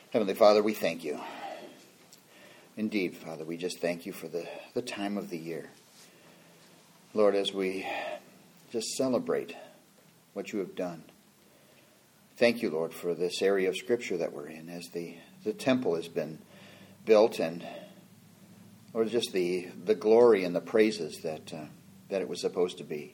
Heavenly Father, we thank you. Indeed, Father, we just thank you for the time of the year. Lord, as we just celebrate what you have done. Thank you, Lord, for this area of Scripture that we're in, as the temple has been built, and Lord, just the glory and the praises that it was supposed to be.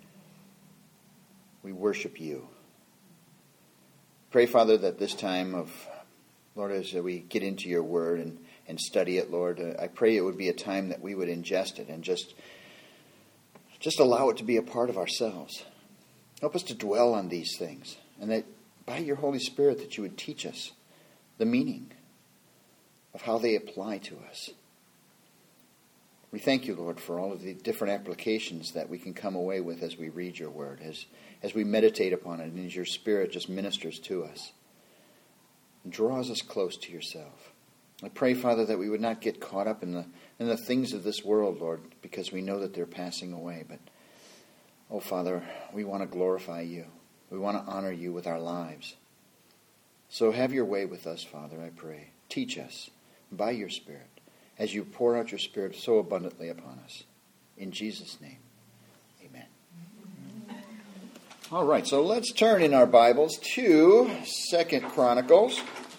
We worship you. Pray, Father, that this time of, Lord, as we get into your word and study it, Lord, I pray it would be a time that we would ingest it and just allow it to be a part of ourselves. Help us to dwell on these things, and that by your Holy Spirit that you would teach us the meaning of how they apply to us. We thank you, Lord, for all of the different applications that we can come away with as we read your word, as we meditate upon it, and as your Spirit just ministers to us and draws us close to yourself. I pray, Father, that we would not get caught up in the things of this world, Lord, because we know that they're passing away. But, oh, Father, we want to glorify you. We want to honor you with our lives. So have your way with us, Father, I pray. Teach us by your Spirit as you pour out your Spirit so abundantly upon us. In Jesus' name, amen. All right, so let's turn in our Bibles to 2 Chronicles.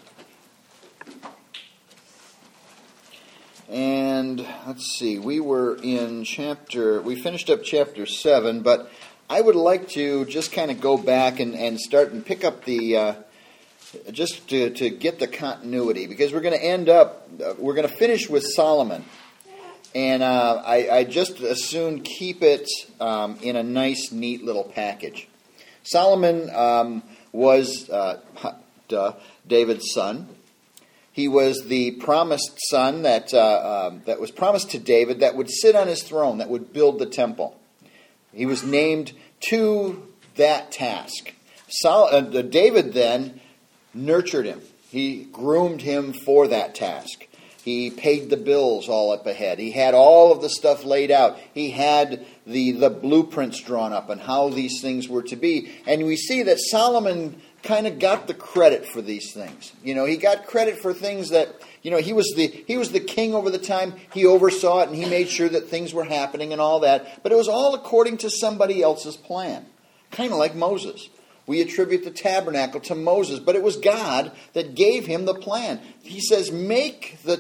And let's see, we finished up chapter 7, but I would like to just kind of go back and start and pick up just to get the continuity, because we're going to finish with Solomon. And I just as soon keep it in a nice, neat little package. Solomon was David's son. He was the promised son that was promised to David that would sit on his throne, that would build the temple. He was named to that task. David then nurtured him. He groomed him for that task. He paid the bills all up ahead. He had all of the stuff laid out. He had the blueprints drawn up and how these things were to be. And we see that Solomon kind of got the credit for these things. He got credit for things that, he was the king over the time. He oversaw it and he made sure that things were happening and all that. But it was all according to somebody else's plan. Kind of like Moses. We attribute the tabernacle to Moses, but it was God that gave him the plan. He says, make the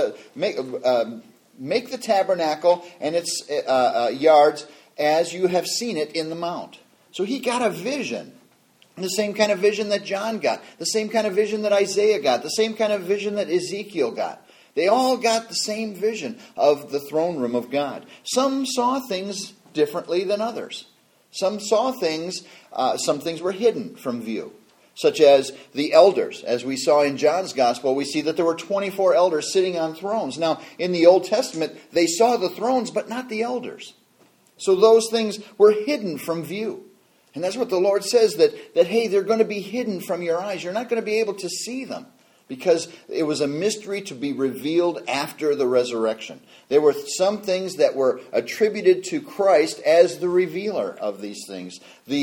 tabernacle and its yards as you have seen it in the mount. So he got a vision. The same kind of vision that John got. The same kind of vision that Isaiah got. The same kind of vision that Ezekiel got. They all got the same vision of the throne room of God. Some saw things differently than others. Some saw things, some things were hidden from view. Such as the elders. As we saw in John's Gospel, we see that there were 24 elders sitting on thrones. Now, in the Old Testament, they saw the thrones, but not the elders. So those things were hidden from view. And that's what the Lord says, that hey, they're going to be hidden from your eyes. You're not going to be able to see them. Because it was a mystery to be revealed after the resurrection. There were some things that were attributed to Christ as the revealer of these things.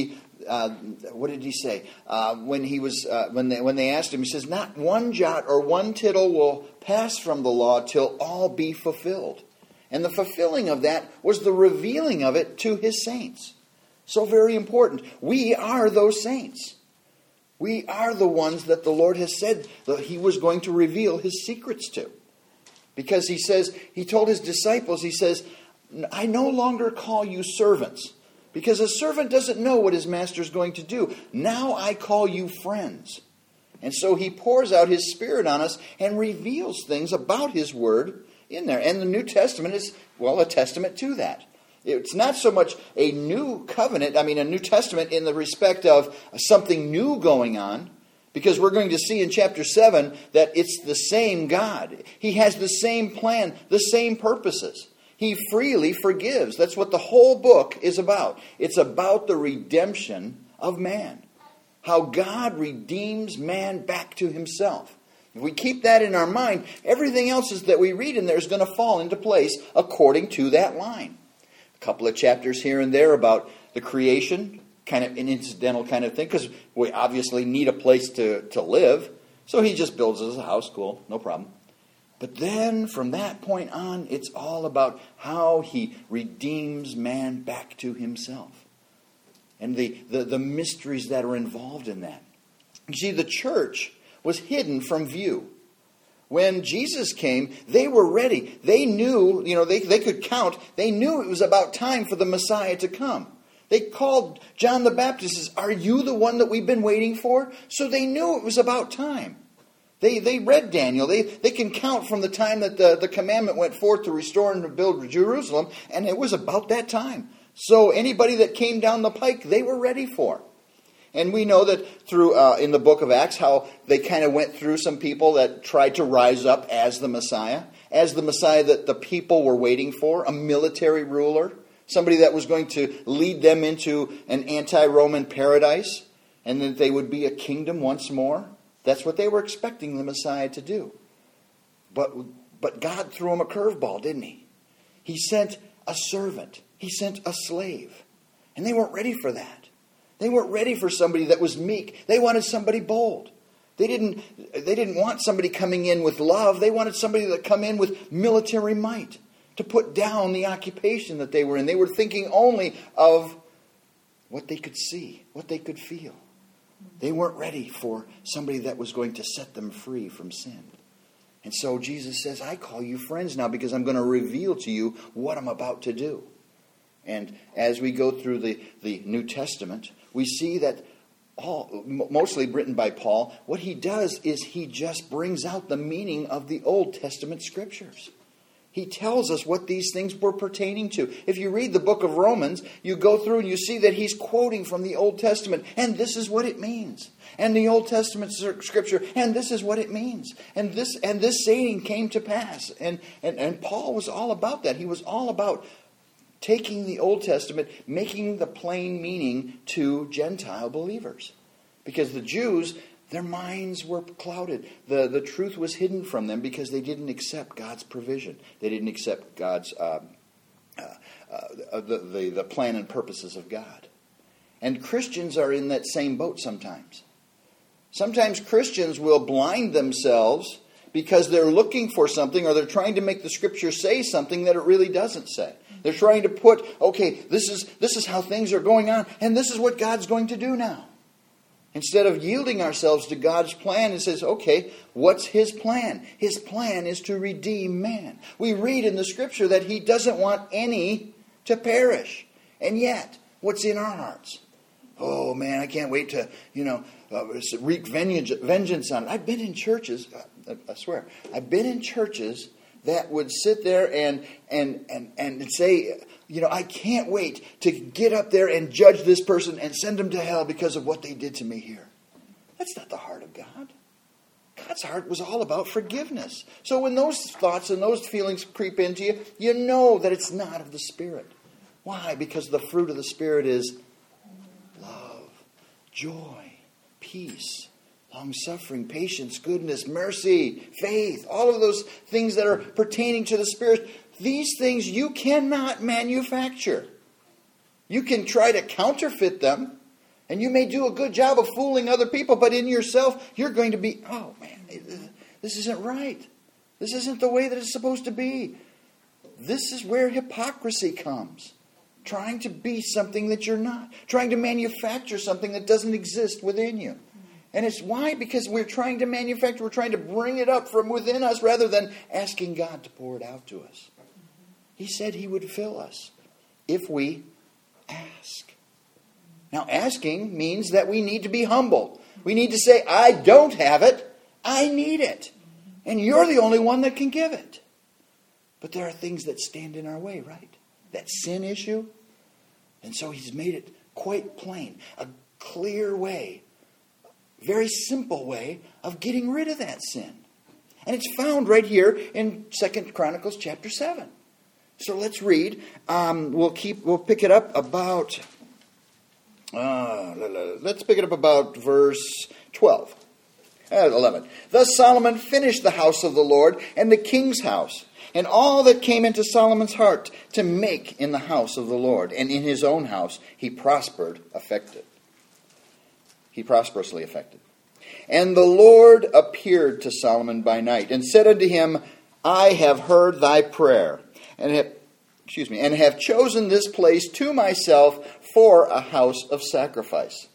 What did he say? When they asked him, he says, not one jot or one tittle will pass from the law till all be fulfilled. And the fulfilling of that was the revealing of it to his saints. So very important. We are those saints. We are the ones that the Lord has said that he was going to reveal his secrets to. Because he told his disciples, he says, I no longer call you servants. Because a servant doesn't know what his master is going to do. Now I call you friends. And so he pours out his Spirit on us and reveals things about his word in there. And the New Testament is, a testament to that. It's not so much a new covenant, a New Testament in the respect of something new going on, because we're going to see in chapter 7 that it's the same God. He has the same plan, the same purposes. He freely forgives. That's what the whole book is about. It's about the redemption of man. How God redeems man back to himself. If we keep that in our mind, everything else that we read in there is going to fall into place according to that line. A couple of chapters here and there about the creation, kind of an incidental kind of thing, because we obviously need a place to live. So he just builds us a house. Cool, no problem. But then from that point on, it's all about how he redeems man back to himself. And the mysteries that are involved in that. You see, the church was hidden from view. When Jesus came, they were ready. They knew, they could count. They knew it was about time for the Messiah to come. They called John the Baptist, says, "Are you the one that we've been waiting for?" So they knew it was about time. They read Daniel. They can count from the time that the commandment went forth to restore and rebuild Jerusalem, and it was about that time. So anybody that came down the pike, they were ready for. And we know that through in the book of Acts, how they kind of went through some people that tried to rise up as the Messiah that the people were waiting for, a military ruler, somebody that was going to lead them into an anti-Roman paradise, and that they would be a kingdom once more. That's what they were expecting the Messiah to do. But God threw him a curveball, didn't he? He sent a servant. He sent a slave. And they weren't ready for that. They weren't ready for somebody that was meek. They wanted somebody bold. They didn't want somebody coming in with love. They wanted somebody that come in with military might to put down the occupation that they were in. They were thinking only of what they could see, what they could feel. They weren't ready for somebody that was going to set them free from sin. And so Jesus says, I call you friends now because I'm going to reveal to you what I'm about to do. And as we go through the New Testament, we see that mostly written by Paul, what he does is he just brings out the meaning of the Old Testament scriptures. He tells us what these things were pertaining to. If you read the book of Romans, you go through and you see that he's quoting from the Old Testament. And this is what it means. And the Old Testament scripture, and this is what it means. And this saying came to pass. And Paul was all about that. He was all about taking the Old Testament, making the plain meaning to Gentile believers. Because the Jews, their minds were clouded. The truth was hidden from them because they didn't accept God's provision. They didn't accept God's the plan and purposes of God. And Christians are in that same boat sometimes. Sometimes Christians will blind themselves because they're looking for something or they're trying to make the Scripture say something that it really doesn't say. They're trying to put, okay, this is how things are going on, and this is what God's going to do now. Instead of yielding ourselves to God's plan, it says, okay, what's His plan? His plan is to redeem man. We read in the Scripture that He doesn't want any to perish. And yet, what's in our hearts? Oh man, I can't wait to, wreak vengeance on it. I've been in churches, I swear, I've been in churches that would sit there and say, I can't wait to get up there and judge this person and send them to hell because of what they did to me here. That's not the heart of God. God's heart was all about forgiveness. So when those thoughts and those feelings creep into you, you know that it's not of the Spirit. Why? Because the fruit of the Spirit is love, joy, peace, long-suffering, patience, goodness, mercy, faith, all of those things that are pertaining to the Spirit. These things you cannot manufacture. You can try to counterfeit them, and you may do a good job of fooling other people, but in yourself, you're going to be, oh man, this isn't right. This isn't the way that it's supposed to be. This is where hypocrisy comes. Trying to be something that you're not. Trying to manufacture something that doesn't exist within you. And it's why? Because we're trying to manufacture, we're trying to bring it up from within us rather than asking God to pour it out to us. He said He would fill us if we ask. Now, asking means that we need to be humble. We need to say, I don't have it, I need it. And you're the only one that can give it. But there are things that stand in our way, right? That sin issue. And so He's made it quite plain. A clear way. Very simple way of getting rid of that sin. And it's found right here in 2 Chronicles chapter 7. So let's read. We'll pick it up about verse 12. 11. Thus Solomon finished the house of the Lord and the king's house, and all that came into Solomon's heart to make in the house of the Lord, and in his own house he prosperously affected. And the Lord appeared to Solomon by night, and said unto him, I have heard thy prayer, and have chosen this place to myself for a house of sacrifice.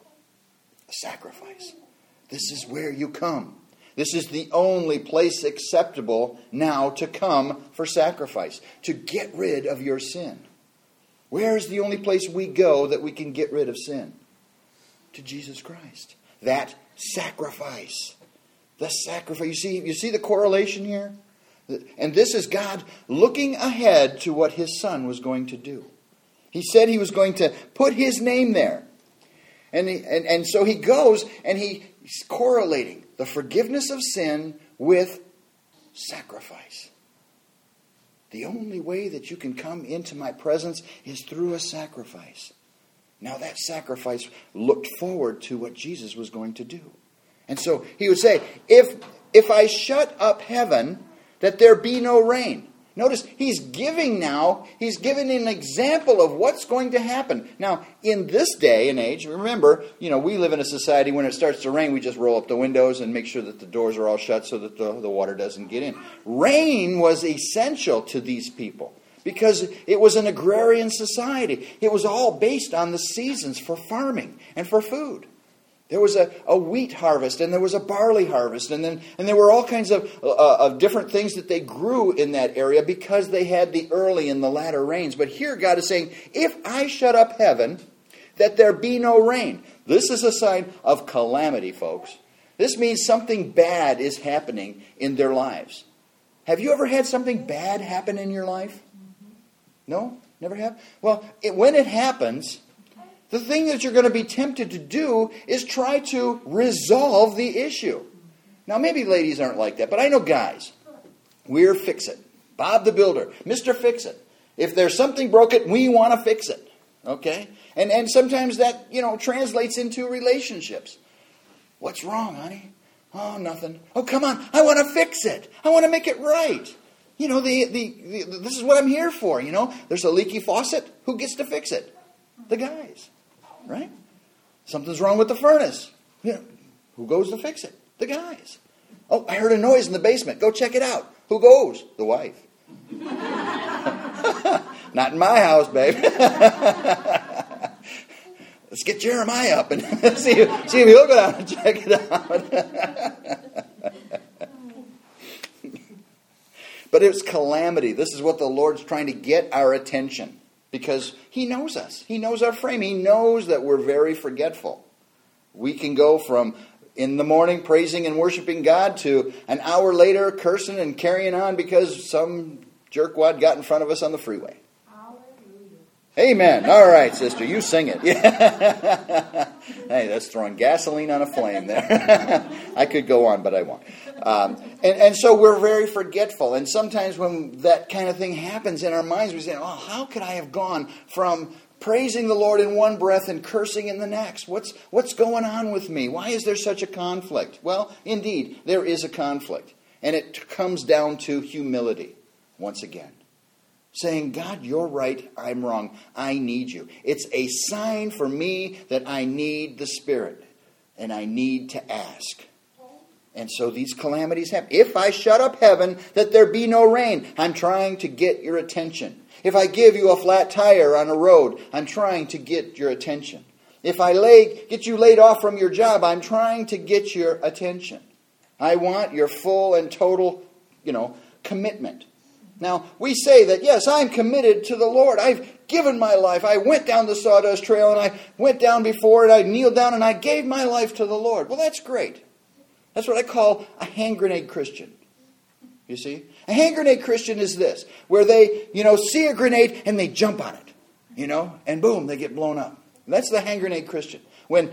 A sacrifice. This is where you come. This is the only place acceptable now to come for sacrifice, to get rid of your sin. Where is the only place we go that we can get rid of sin? To Jesus Christ. That sacrifice. The sacrifice. You see the correlation here? And this is God looking ahead to what his Son was going to do. He said he was going to put his name there. And so he goes and he's correlating the forgiveness of sin with sacrifice. The only way that you can come into my presence is through a sacrifice. Now that sacrifice looked forward to what Jesus was going to do. And so he would say, if I shut up heaven, that there be no rain. Notice, he's giving an example of what's going to happen. Now, in this day and age, remember, we live in a society when it starts to rain, we just roll up the windows and make sure that the doors are all shut so that the water doesn't get in. Rain was essential to these people because it was an agrarian society. It was all based on the seasons for farming and for food. There was a wheat harvest, and there was a barley harvest, and there were all kinds of different things that they grew in that area because they had the early and the latter rains. But here God is saying, if I shut up heaven, that there be no rain. This is a sign of calamity, folks. This means something bad is happening in their lives. Have you ever had something bad happen in your life? No? Never have? Well, when it happens, the thing that you're going to be tempted to do is try to resolve the issue. Now, maybe ladies aren't like that, but I know guys. We're fix-it. Bob the Builder, Mr. Fix-it. If there's something broken, we want to fix it. Okay? And sometimes that, translates into relationships. What's wrong, honey? Oh, nothing. Oh, come on. I want to fix it. I want to make it right. This is what I'm here for, There's a leaky faucet. Who gets to fix it? The guys. Right? Something's wrong with the furnace. Who goes to fix it? The guys. Oh, I heard a noise in the basement. Go check it out. Who goes? The wife. Not in my house, babe. Let's get Jeremiah up and see if he'll go down and check it out. But it's calamity. This is what the Lord's trying to get our attention. Because he knows us. He knows our frame. He knows that we're very forgetful. We can go from in the morning praising and worshiping God to an hour later cursing and carrying on because some jerkwad got in front of us on the freeway. Amen. All right, sister, you sing it. Yeah. Hey, that's throwing gasoline on a flame there. I could go on, but I won't. And so we're very forgetful. And sometimes when that kind of thing happens in our minds, we say, oh, how could I have gone from praising the Lord in one breath and cursing in the next? What's going on with me? Why is there such a conflict? Well, indeed, there is a conflict. And it comes down to humility once again. Saying, God, you're right, I'm wrong, I need you. It's a sign for me that I need the Spirit, and I need to ask. And so these calamities happen. If I shut up heaven, that there be no rain, I'm trying to get your attention. If I give you a flat tire on a road, I'm trying to get your attention. If I get you laid off from your job, I'm trying to get your attention. I want your full and total, commitment. Now, we say that, yes, I'm committed to the Lord. I've given my life. I went down the sawdust trail and I went down before it. I kneeled down and I gave my life to the Lord. Well, that's great. That's what I call a hand grenade Christian. You see? A hand grenade Christian is this, where they, see a grenade and they jump on it, and boom, they get blown up. That's the hand grenade Christian. When,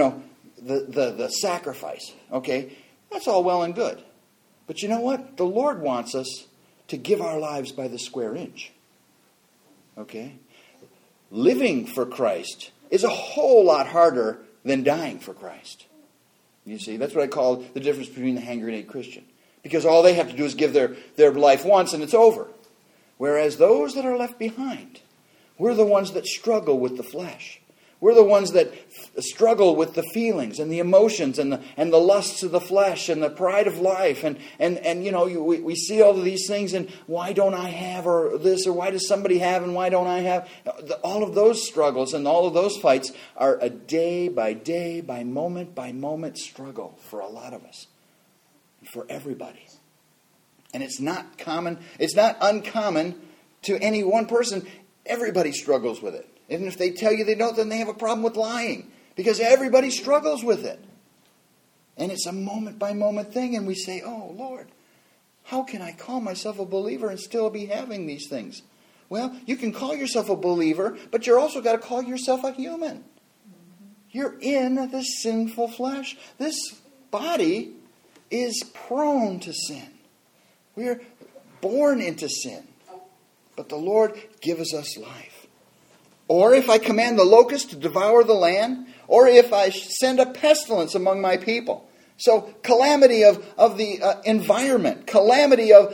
the sacrifice, okay, that's all well and good. But you know what? The Lord wants us to give our lives by the square inch. Okay? Living for Christ is a whole lot harder than dying for Christ. You see, that's what I call the difference between the hand grenade Christian. Because all they have to do is give their life once and it's over. Whereas those that are left behind, we're the ones that struggle with the flesh. We're the ones that struggle with the feelings and the emotions and the lusts of the flesh and the pride of life. And we see all of these things, and why don't I have, or this, or why does somebody have and why don't I have? All of those struggles and all of those fights are a day by moment struggle for a lot of us. For everybody. And it's not common, it's not uncommon to any one person. Everybody struggles with it. And if they tell you they don't, then they have a problem with lying. Because everybody struggles with it. And it's a moment by moment thing. And we say, oh, Lord, how can I call myself a believer and still be having these things? Well, you can call yourself a believer, but you're also got to call yourself a human. You're in the sinful flesh. This body is prone to sin. We are born into sin. But the Lord gives us life. Or if I command the locust to devour the land, or if I send a pestilence among my people. So calamity of the environment, calamity of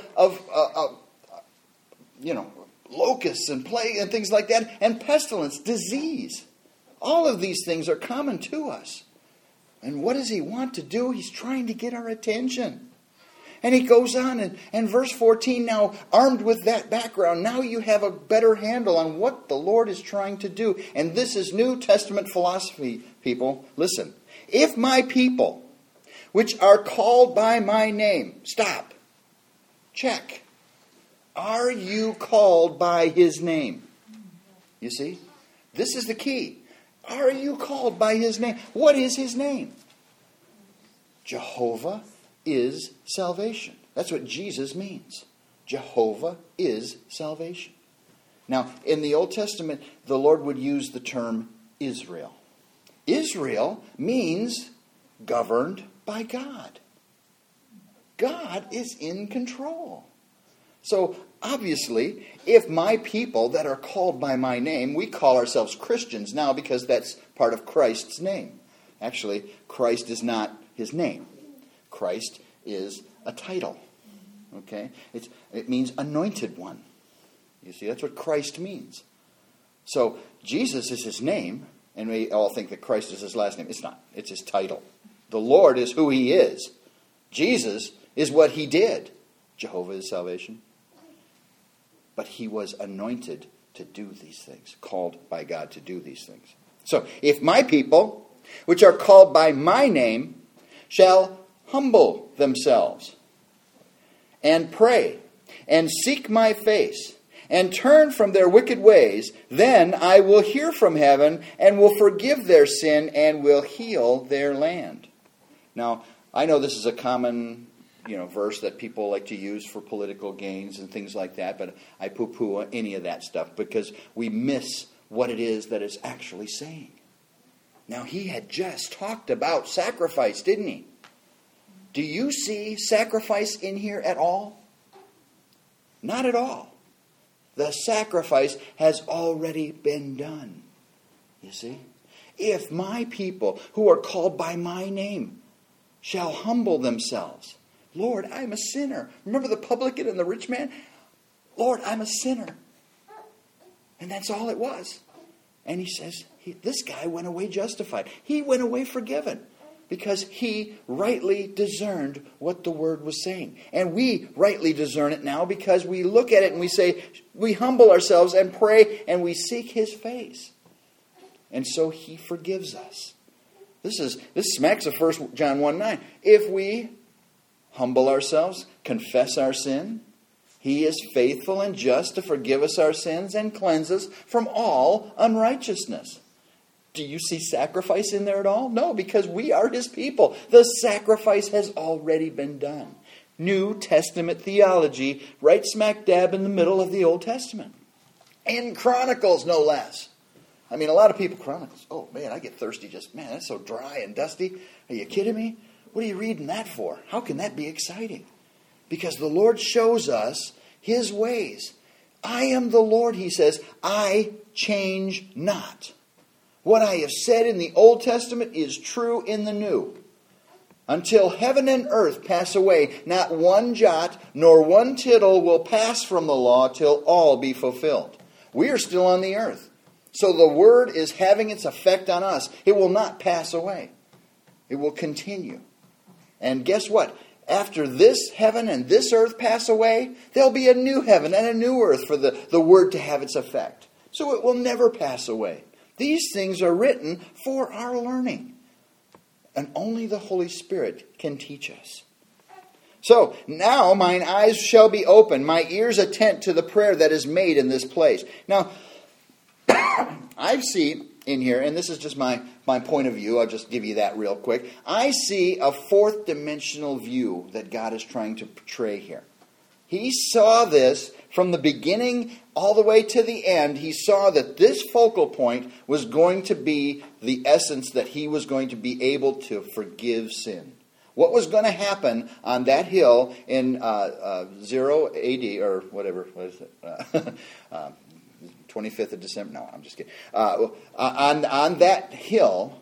locusts and plague and things like that, and pestilence, disease. All of these things are common to us. And what does he want to do? He's trying to get our attention. And he goes on, and verse 14, now armed with that background, now you have a better handle on what the Lord is trying to do. And this is New Testament philosophy, people. Listen. If my people, which are called by my name, stop. Check. Are you called by his name? You see? This is the key. Are you called by his name? What is his name? Jehovah is salvation. That's what Jesus means. Jehovah is salvation. Now, in the Old Testament, the Lord would use the term Israel. Israel means governed by God. God is in control. So, obviously, if my people that are called by my name, we call ourselves Christians now because that's part of Christ's name. Actually, Christ is not his name. Christ is a title. Okay? It means anointed one. You see, that's what Christ means. So, Jesus is his name, and we all think that Christ is his last name. It's not. It's his title. The Lord is who he is. Jesus is what he did. Jehovah is salvation. But he was anointed to do these things, called by God to do these things. So, if my people, which are called by my name, shall humble themselves and pray and seek my face and turn from their wicked ways, then I will hear from heaven and will forgive their sin and will heal their land. Now, I know this is a common verse that people like to use for political gains and things like that, but I poo-poo any of that stuff because we miss what it is that it's actually saying. Now, he had just talked about sacrifice, didn't he? Do you see sacrifice in here at all? Not at all. The sacrifice has already been done. You see? If my people who are called by my name shall humble themselves. Lord, I'm a sinner. Remember the publican and the rich man? Lord, I'm a sinner. And that's all it was. And he says, this guy went away justified. He went away forgiven. Because he rightly discerned what the word was saying. And we rightly discern it now because we look at it and we say, we humble ourselves and pray and we seek his face. And so he forgives us. This smacks of 1 John 1:9. If we humble ourselves, confess our sin, he is faithful and just to forgive us our sins and cleanse us from all unrighteousness. Do you see sacrifice in there at all? No, because we are his people. The sacrifice has already been done. New Testament theology, right smack dab in the middle of the Old Testament. In Chronicles, no less. I mean, a lot of people, Chronicles, oh man, I get thirsty man, that's so dry and dusty. Are you kidding me? What are you reading that for? How can that be exciting? Because the Lord shows us his ways. I am the Lord, he says, I change not. What I have said in the Old Testament is true in the New. Until heaven and earth pass away, not one jot nor one tittle will pass from the law till all be fulfilled. We are still on the earth. So the Word is having its effect on us. It will not pass away. It will continue. And guess what? After this heaven and this earth pass away, there'll be a new heaven and a new earth for the Word to have its effect. So it will never pass away. These things are written for our learning. And only the Holy Spirit can teach us. So, now mine eyes shall be open, my ears attent to the prayer that is made in this place. Now, I see in here, and this is just my point of view, I'll just give you that real quick. I see a fourth dimensional view that God is trying to portray here. He saw this from the beginning all the way to the end. He saw that this focal point was going to be the essence that he was going to be able to forgive sin. What was going to happen on that hill in 0 AD, or whatever, what is it? 25th of December? No, I'm just kidding. On that hill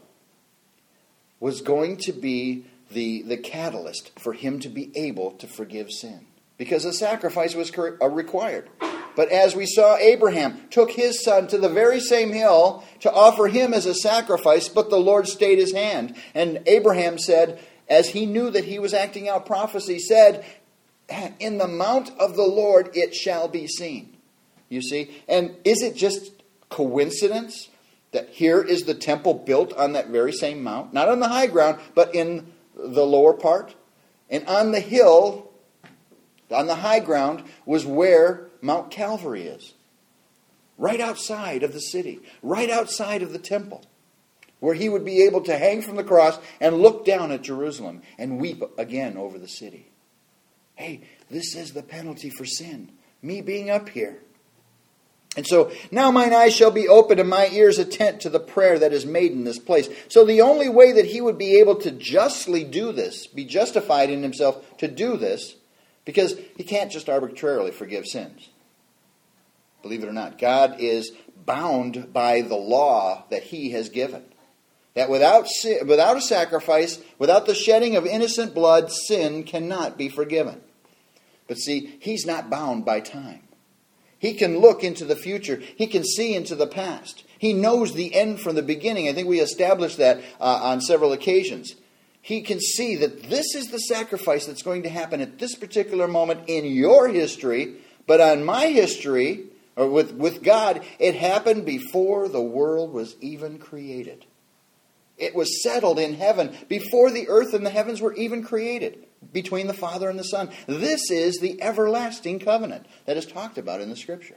was going to be the catalyst for him to be able to forgive sin. Because a sacrifice was required. But as we saw, Abraham took his son to the very same hill to offer him as a sacrifice, but the Lord stayed his hand. And Abraham said, as he knew that he was acting out prophecy, said, in the mount of the Lord it shall be seen. You see? And is it just coincidence that here is the temple built on that very same mount? Not on the high ground, but in the lower part. And on the hill, on the high ground, was where Mount Calvary is. Right outside of the city. Right outside of the temple. Where he would be able to hang from the cross and look down at Jerusalem and weep again over the city. Hey, this is the penalty for sin. Me being up here. And so, now mine eyes shall be open and my ears attent to the prayer that is made in this place. So the only way that he would be able to justly do this, be justified in himself to do this, because he can't just arbitrarily forgive sins. Believe it or not, God is bound by the law that he has given. That without a sacrifice, without the shedding of innocent blood, sin cannot be forgiven. But see, he's not bound by time. He can look into the future. He can see into the past. He knows the end from the beginning. I think we established that on several occasions. He can see that this is the sacrifice that's going to happen at this particular moment in your history, but on my history, or with God, it happened before the world was even created. It was settled in heaven before the earth and the heavens were even created, between the Father and the Son. This is the everlasting covenant that is talked about in the Scripture.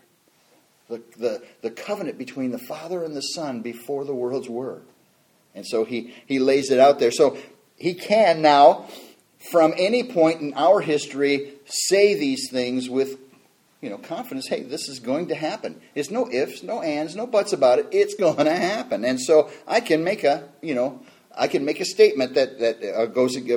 The covenant between the Father and the Son before the worlds were. And so he lays it out there. So he can now, from any point in our history, say these things with confidence. Hey, this is going to happen. There's no ifs, no ands, no buts about it. It's going to happen. And so I can make a statement that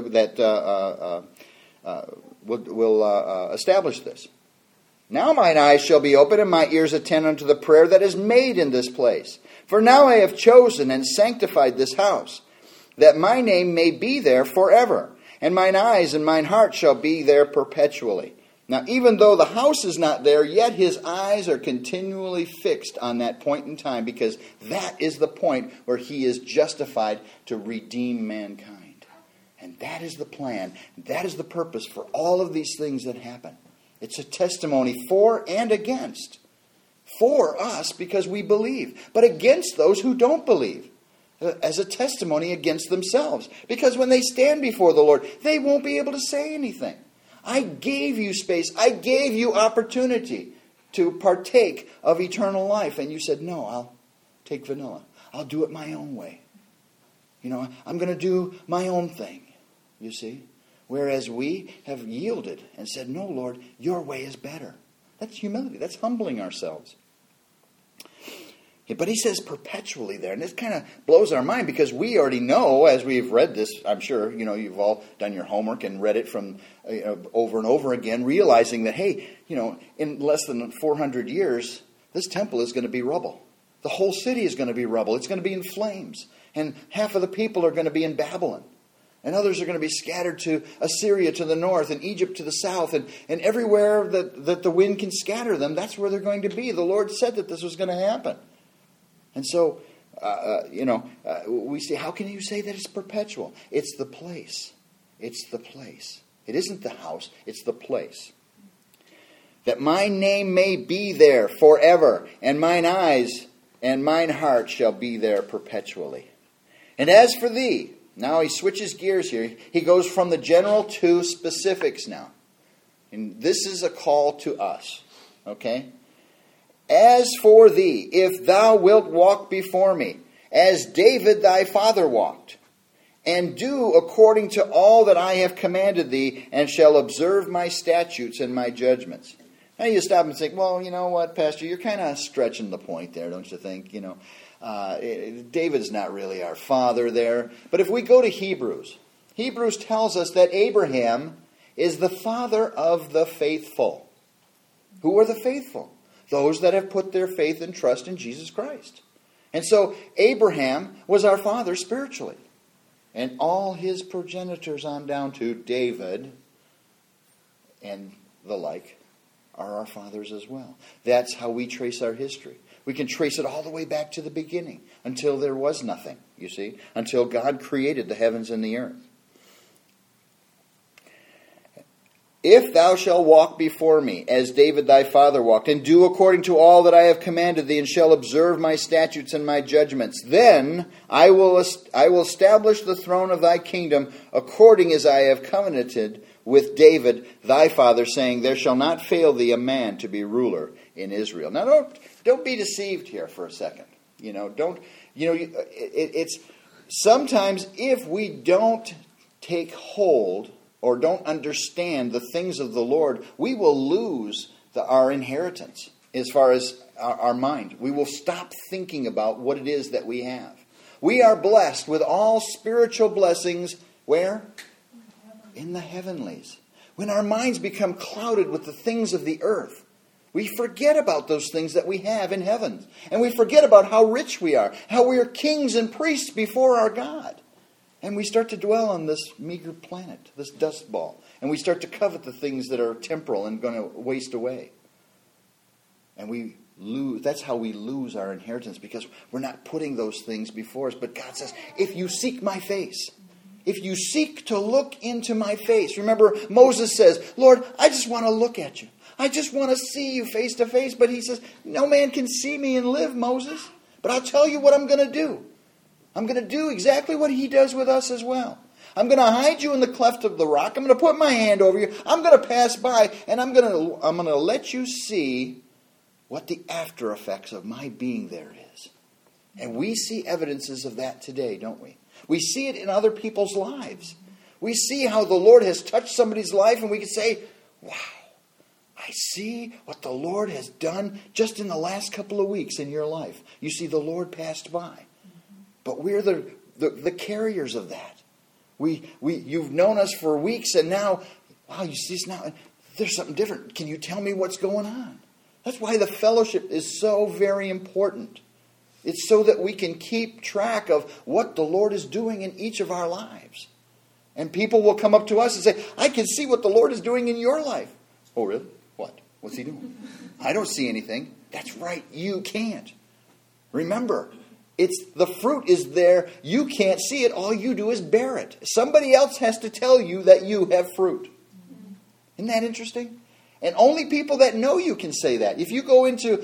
will establish this. Now mine eyes shall be open and my ears attend unto the prayer that is made in this place. For now I have chosen and sanctified this house, that my name may be there forever, and mine eyes and mine heart shall be there perpetually. Now, even though the house is not there, yet his eyes are continually fixed on that point in time, because that is the point where he is justified to redeem mankind. And that is the plan. That is the purpose for all of these things that happen. It's a testimony for and against. For us, because we believe, but against those who don't believe. As a testimony against themselves. Because when they stand before the Lord, they won't be able to say anything. I gave you space. I gave you opportunity to partake of eternal life. And you said, no, I'll take vanilla. I'll do it my own way. I'm going to do my own thing. You see? Whereas we have yielded and said, no, Lord, your way is better. That's humility. That's humbling ourselves. But he says perpetually there, and this kind of blows our mind because we already know, as we've read this, I'm sure, you've all done your homework and read it from over and over again, realizing that, hey, in less than 400 years, this temple is going to be rubble. The whole city is going to be rubble. It's going to be in flames. And half of the people are going to be in Babylon. And others are going to be scattered to Assyria to the north and Egypt to the south. And everywhere that the wind can scatter them, that's where they're going to be. The Lord said that this was going to happen. And so, we say, how can you say that it's perpetual? It's the place. It's the place. It isn't the house, it's the place. That my name may be there forever, and mine eyes and mine heart shall be there perpetually. And as for thee, now he switches gears here. He goes from the general to specifics now. And this is a call to us. Okay? As for thee, if thou wilt walk before me, as David thy father walked, and do according to all that I have commanded thee, and shall observe my statutes and my judgments. Now you stop and think, well, you know what, Pastor, you're kind of stretching the point there, don't you think? David's not really our father there. But if we go to Hebrews, Hebrews tells us that Abraham is the father of the faithful. Who are the faithful? Those that have put their faith and trust in Jesus Christ. And so Abraham was our father spiritually. And all his progenitors on down to David and the like are our fathers as well. That's how we trace our history. We can trace it all the way back to the beginning, until there was nothing, you see, until God created the heavens and the earth. If thou shalt walk before me, as David thy father walked, and do according to all that I have commanded thee, and shall observe my statutes and my judgments, then I will establish the throne of thy kingdom, according as I have covenanted with David thy father, saying, there shall not fail thee a man to be ruler in Israel. Now don't be deceived here for a second. It's sometimes if we don't take hold or don't understand the things of the Lord, we will lose our inheritance as far as our mind. We will stop thinking about what it is that we have. We are blessed with all spiritual blessings. Where? In the heavenlies. When our minds become clouded with the things of the earth, we forget about those things that we have in heaven. And we forget about how rich we are, how we are kings and priests before our God. And we start to dwell on this meager planet, this dust ball. And we start to covet the things that are temporal and going to waste away. And that's how we lose our inheritance, because we're not putting those things before us. But God says, if you seek my face, if you seek to look into my face. Remember, Moses says, Lord, I just want to look at you. I just want to see you face to face. But he says, no man can see me and live, Moses. But I'll tell you what I'm going to do. I'm going to do exactly what he does with us as well. I'm going to hide you in the cleft of the rock. I'm going to put my hand over you. I'm going to pass by, and I'm going to let you see what the after effects of my being there is. And we see evidences of that today, don't we? We see it in other people's lives. We see how the Lord has touched somebody's life, and we can say, wow, I see what the Lord has done just in the last couple of weeks in your life. You see, the Lord passed by. But we're the carriers of that. You've known us for weeks, and now, wow, you see, now there's something different. Can you tell me what's going on? That's why the fellowship is so very important. It's so that we can keep track of what the Lord is doing in each of our lives. And people will come up to us and say, I can see what the Lord is doing in your life. Oh, really? What? What's he doing? I don't see anything. That's right, you can't. Remember, the fruit is there. You can't see it. All you do is bear it. Somebody else has to tell you that you have fruit. Isn't that interesting? And only people that know you can say that. If you go into,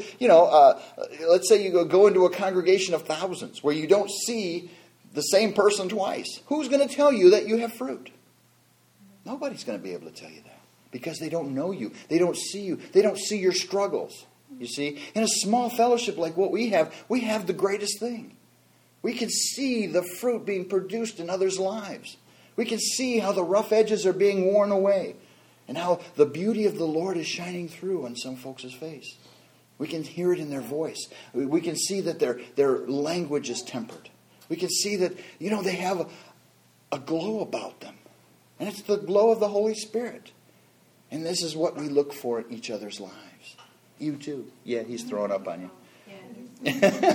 let's say you go into a congregation of thousands where you don't see the same person twice, who's going to tell you that you have fruit? Nobody's going to be able to tell you that, because they don't know you. They don't see you. They don't see your struggles. You see, in a small fellowship like what we have the greatest thing. We can see the fruit being produced in others' lives. We can see how the rough edges are being worn away, and how the beauty of the Lord is shining through on some folks' face. We can hear it in their voice. We can see that their language is tempered. We can see that, they have a glow about them. And it's the glow of the Holy Spirit. And this is what we look for in each other's lives. You too. Yeah, he's throwing up on you.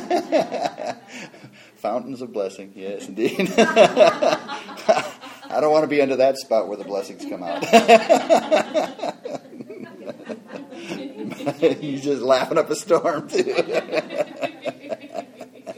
Fountains of blessing. Yes, indeed. I don't want to be under that spot where the blessings come out. You're just laughing up a storm, too.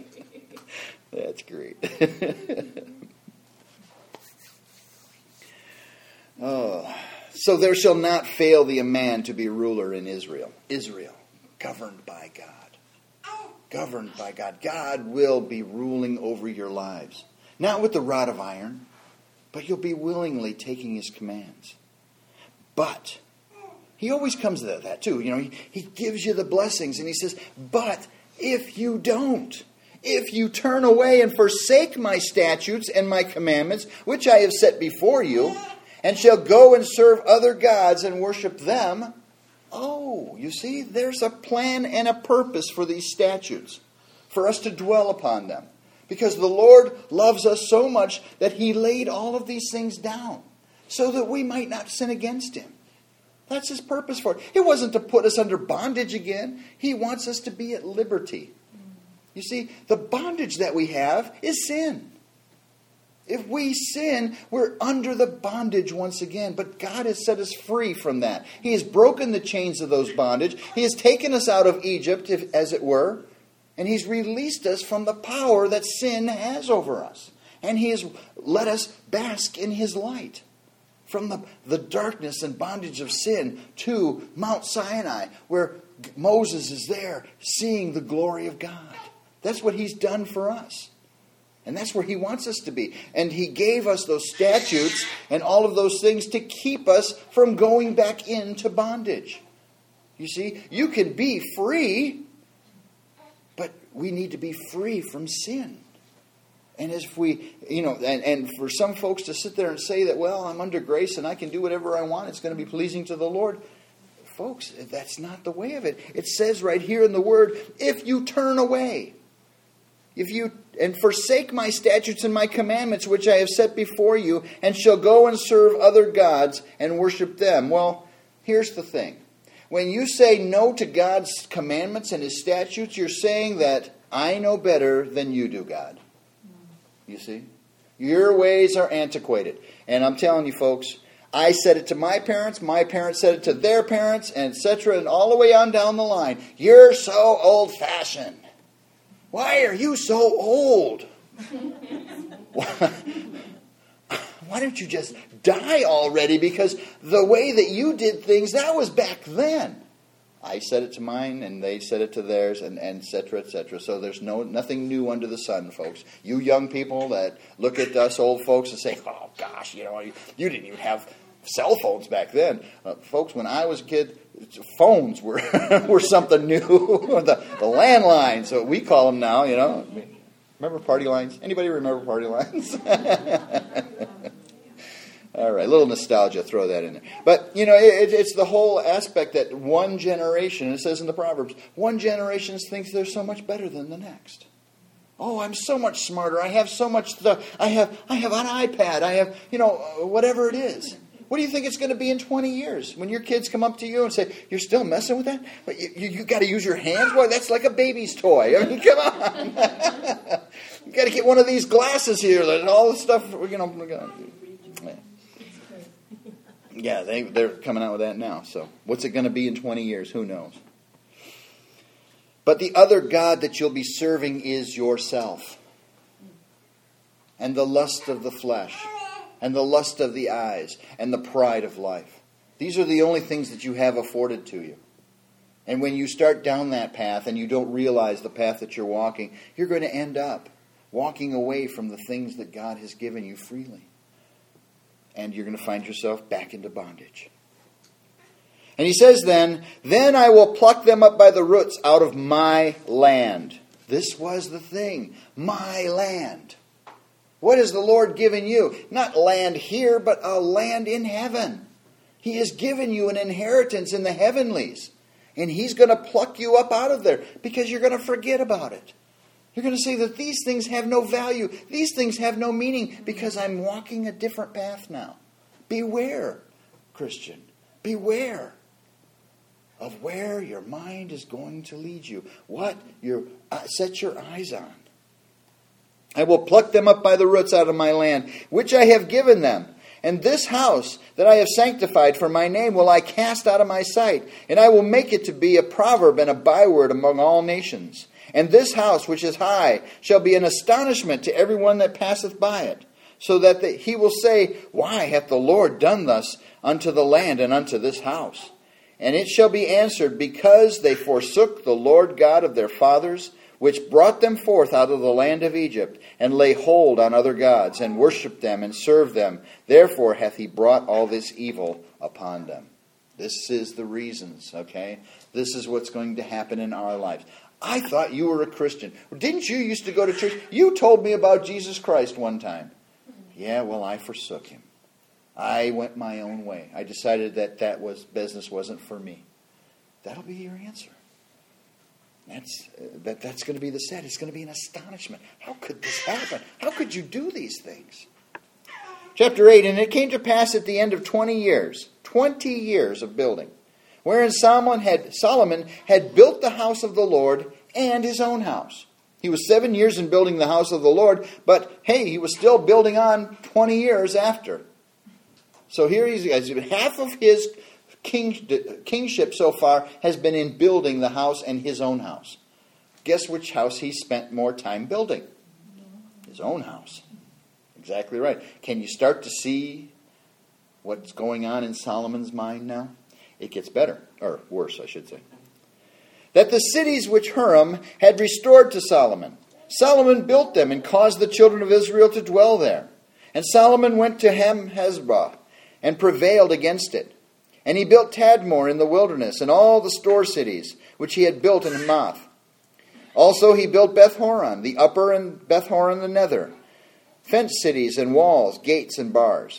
there shall not fail thee a man to be ruler in Israel. Israel, governed by God. Governed by God. God will be ruling over your lives. Not with the rod of iron, but you'll be willingly taking his commands. But, he always comes to that too. He gives you the blessings and he says, but if you don't, if you turn away and forsake my statutes and my commandments, which I have set before you, and shall go and serve other gods and worship them. Oh, you see, there's a plan and a purpose for these statutes, for us to dwell upon them. Because the Lord loves us so much that he laid all of these things down so that we might not sin against him. That's his purpose for it. It wasn't to put us under bondage again. He wants us to be at liberty. You see, the bondage that we have is sin. If we sin, we're under the bondage once again. But God has set us free from that. He has broken the chains of those bondage. He has taken us out of Egypt, as it were. And he's released us from the power that sin has over us. And he has let us bask in his light. From the darkness and bondage of sin to Mount Sinai, where Moses is there seeing the glory of God. That's what he's done for us. And that's where he wants us to be. And he gave us those statutes and all of those things to keep us from going back into bondage. You see, you can be free, but we need to be free from sin. And if we, and for some folks to sit there and say that, well, I'm under grace and I can do whatever I want, it's going to be pleasing to the Lord. Folks, that's not the way of it. It says right here in the Word, if you turn away. And forsake my statutes and my commandments, which I have set before you, and shall go and serve other gods and worship them. Well, here's the thing. When you say no to God's commandments and his statutes, you're saying that I know better than you do, God. You see? Your ways are antiquated. And I'm telling you, folks, I said it to my parents said it to their parents, and etc., and all the way on down the line. You're so old-fashioned. Why are you so old? Why don't you just die already? Because the way that you did things, that was back then. I said it to mine, and they said it to theirs, and et cetera, et cetera. So there's nothing new under the sun, folks. You young people that look at us old folks and say, oh, gosh, you didn't even have cell phones back then. Folks, when I was a kid, phones were were something new. the landlines, so we call them now, Remember party lines? Anybody remember party lines? All right, a little nostalgia, throw that in there. But, it's the whole aspect that one generation, it says in the Proverbs, one generation thinks they're so much better than the next. Oh, I'm so much smarter. I have so much stuff. I have an iPad. I have, whatever it is. What do you think it's going to be in 20 years? When your kids come up to you and say, you're still messing with that? But you got to use your hands? Boy, that's like a baby's toy. I mean, come on. You got to get one of these glasses here. And all the stuff, we're going to do. Yeah, they're coming out with that now. So what's it going to be in 20 years? Who knows? But the other God that you'll be serving is yourself. And the lust of the flesh. And the lust of the eyes. And the pride of life. These are the only things that you have afforded to you. And when you start down that path and you don't realize the path that you're walking, you're going to end up walking away from the things that God has given you freely. And you're going to find yourself back into bondage. And he says then I will pluck them up by the roots out of my land. This was the thing. My land. What has the Lord given you? Not land here, but a land in heaven. He has given you an inheritance in the heavenlies. And he's going to pluck you up out of there because you're going to forget about it. You're going to say that these things have no value. These things have no meaning because I'm walking a different path now. Beware, Christian. Beware of where your mind is going to lead you. What you set your eyes on. I will pluck them up by the roots out of my land, which I have given them. And this house that I have sanctified for my name will I cast out of my sight. And I will make it to be a proverb and a byword among all nations. And this house which is high shall be an astonishment to everyone that passeth by it. so that he will say, Why hath the Lord done thus unto the land and unto this house? And it shall be answered, Because they forsook the Lord God of their fathers, which brought them forth out of the land of Egypt, and lay hold on other gods, and worshipped them, and served them. Therefore hath he brought all this evil upon them. This is the reasons, okay? This is what's going to happen in our lives. I thought you were a Christian. Didn't you used to go to church? You told me about Jesus Christ one time. Yeah, well, I forsook him. I went my own way. I decided that business wasn't for me. That'll be your answer. That's going to be the set. It's going to be an astonishment. How could this happen? How could you do these things? Chapter 8, And it came to pass at the end of 20 years of building, wherein Solomon had built the house of the Lord and his own house. He was 7 years in building the house of the Lord, but hey, he was still building on 20 years after. So here he's half of his kingship so far has been in building the house and his own house. Guess which house he spent more time building? His own house. Exactly right. Can you start to see what's going on in Solomon's mind now? It gets better, or worse, I should say. That the cities which Hiram had restored to Solomon, Solomon built them and caused the children of Israel to dwell there. And Solomon went to Hezbah and prevailed against it. And he built Tadmor in the wilderness, and all the store cities which he had built in Hamath. Also he built Beth-horon, the upper, and Beth-horon the nether, fenced cities and walls, gates and bars.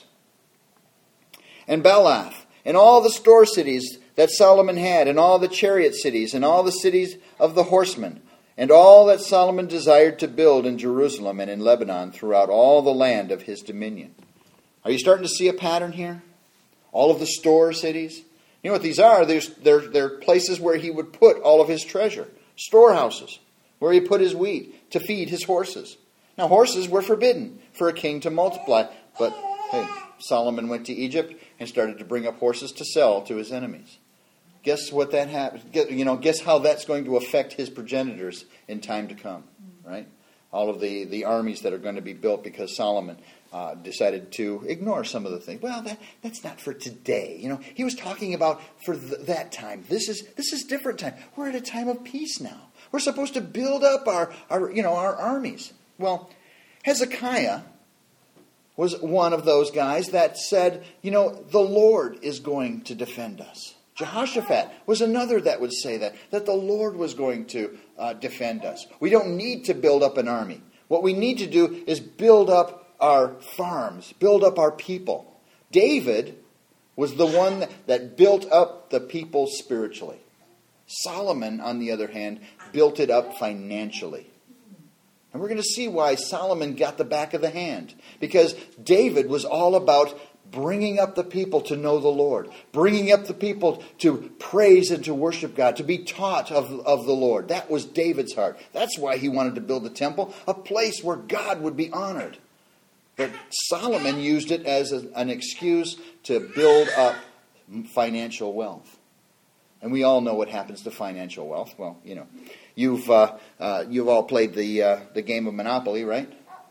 And Baalath, and all the store cities that Solomon had, and all the chariot cities, and all the cities of the horsemen, and all that Solomon desired to build in Jerusalem and in Lebanon throughout all the land of his dominion. Are you starting to see a pattern here? All of the store cities. You know what these are? They're places where he would put all of his treasure. Storehouses, where he put his wheat to feed his horses. Now, horses were forbidden for a king to multiply. But, hey, Solomon went to Egypt and started to bring up horses to sell to his enemies. Guess what that happened? Guess how that's going to affect his progenitors in time to come, right? All of the armies that are going to be built because Solomon decided to ignore some of the things. Well, that's not for today. He was talking about for that time. This is different time. We're at a time of peace now. We're supposed to build up our armies. Well, Hezekiah was one of those guys that said, the Lord is going to defend us. Jehoshaphat was another that would say that the Lord was going to defend us. We don't need to build up an army. What we need to do is build up our farms, build up our people. David was the one that built up the people spiritually. Solomon, on the other hand, built it up financially. And we're going to see why Solomon got the back of the hand. Because David was all about bringing up the people to know the Lord. Bringing up the people to praise and to worship God. To be taught of the Lord. That was David's heart. That's why he wanted to build the temple. A place where God would be honored. But Solomon used it as an excuse to build up financial wealth. And we all know what happens to financial wealth. Well, you've all played the game of Monopoly, right?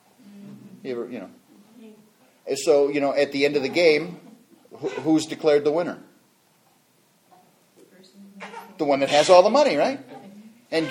So at the end of the game, who's declared the winner? The one that has all the money, right? And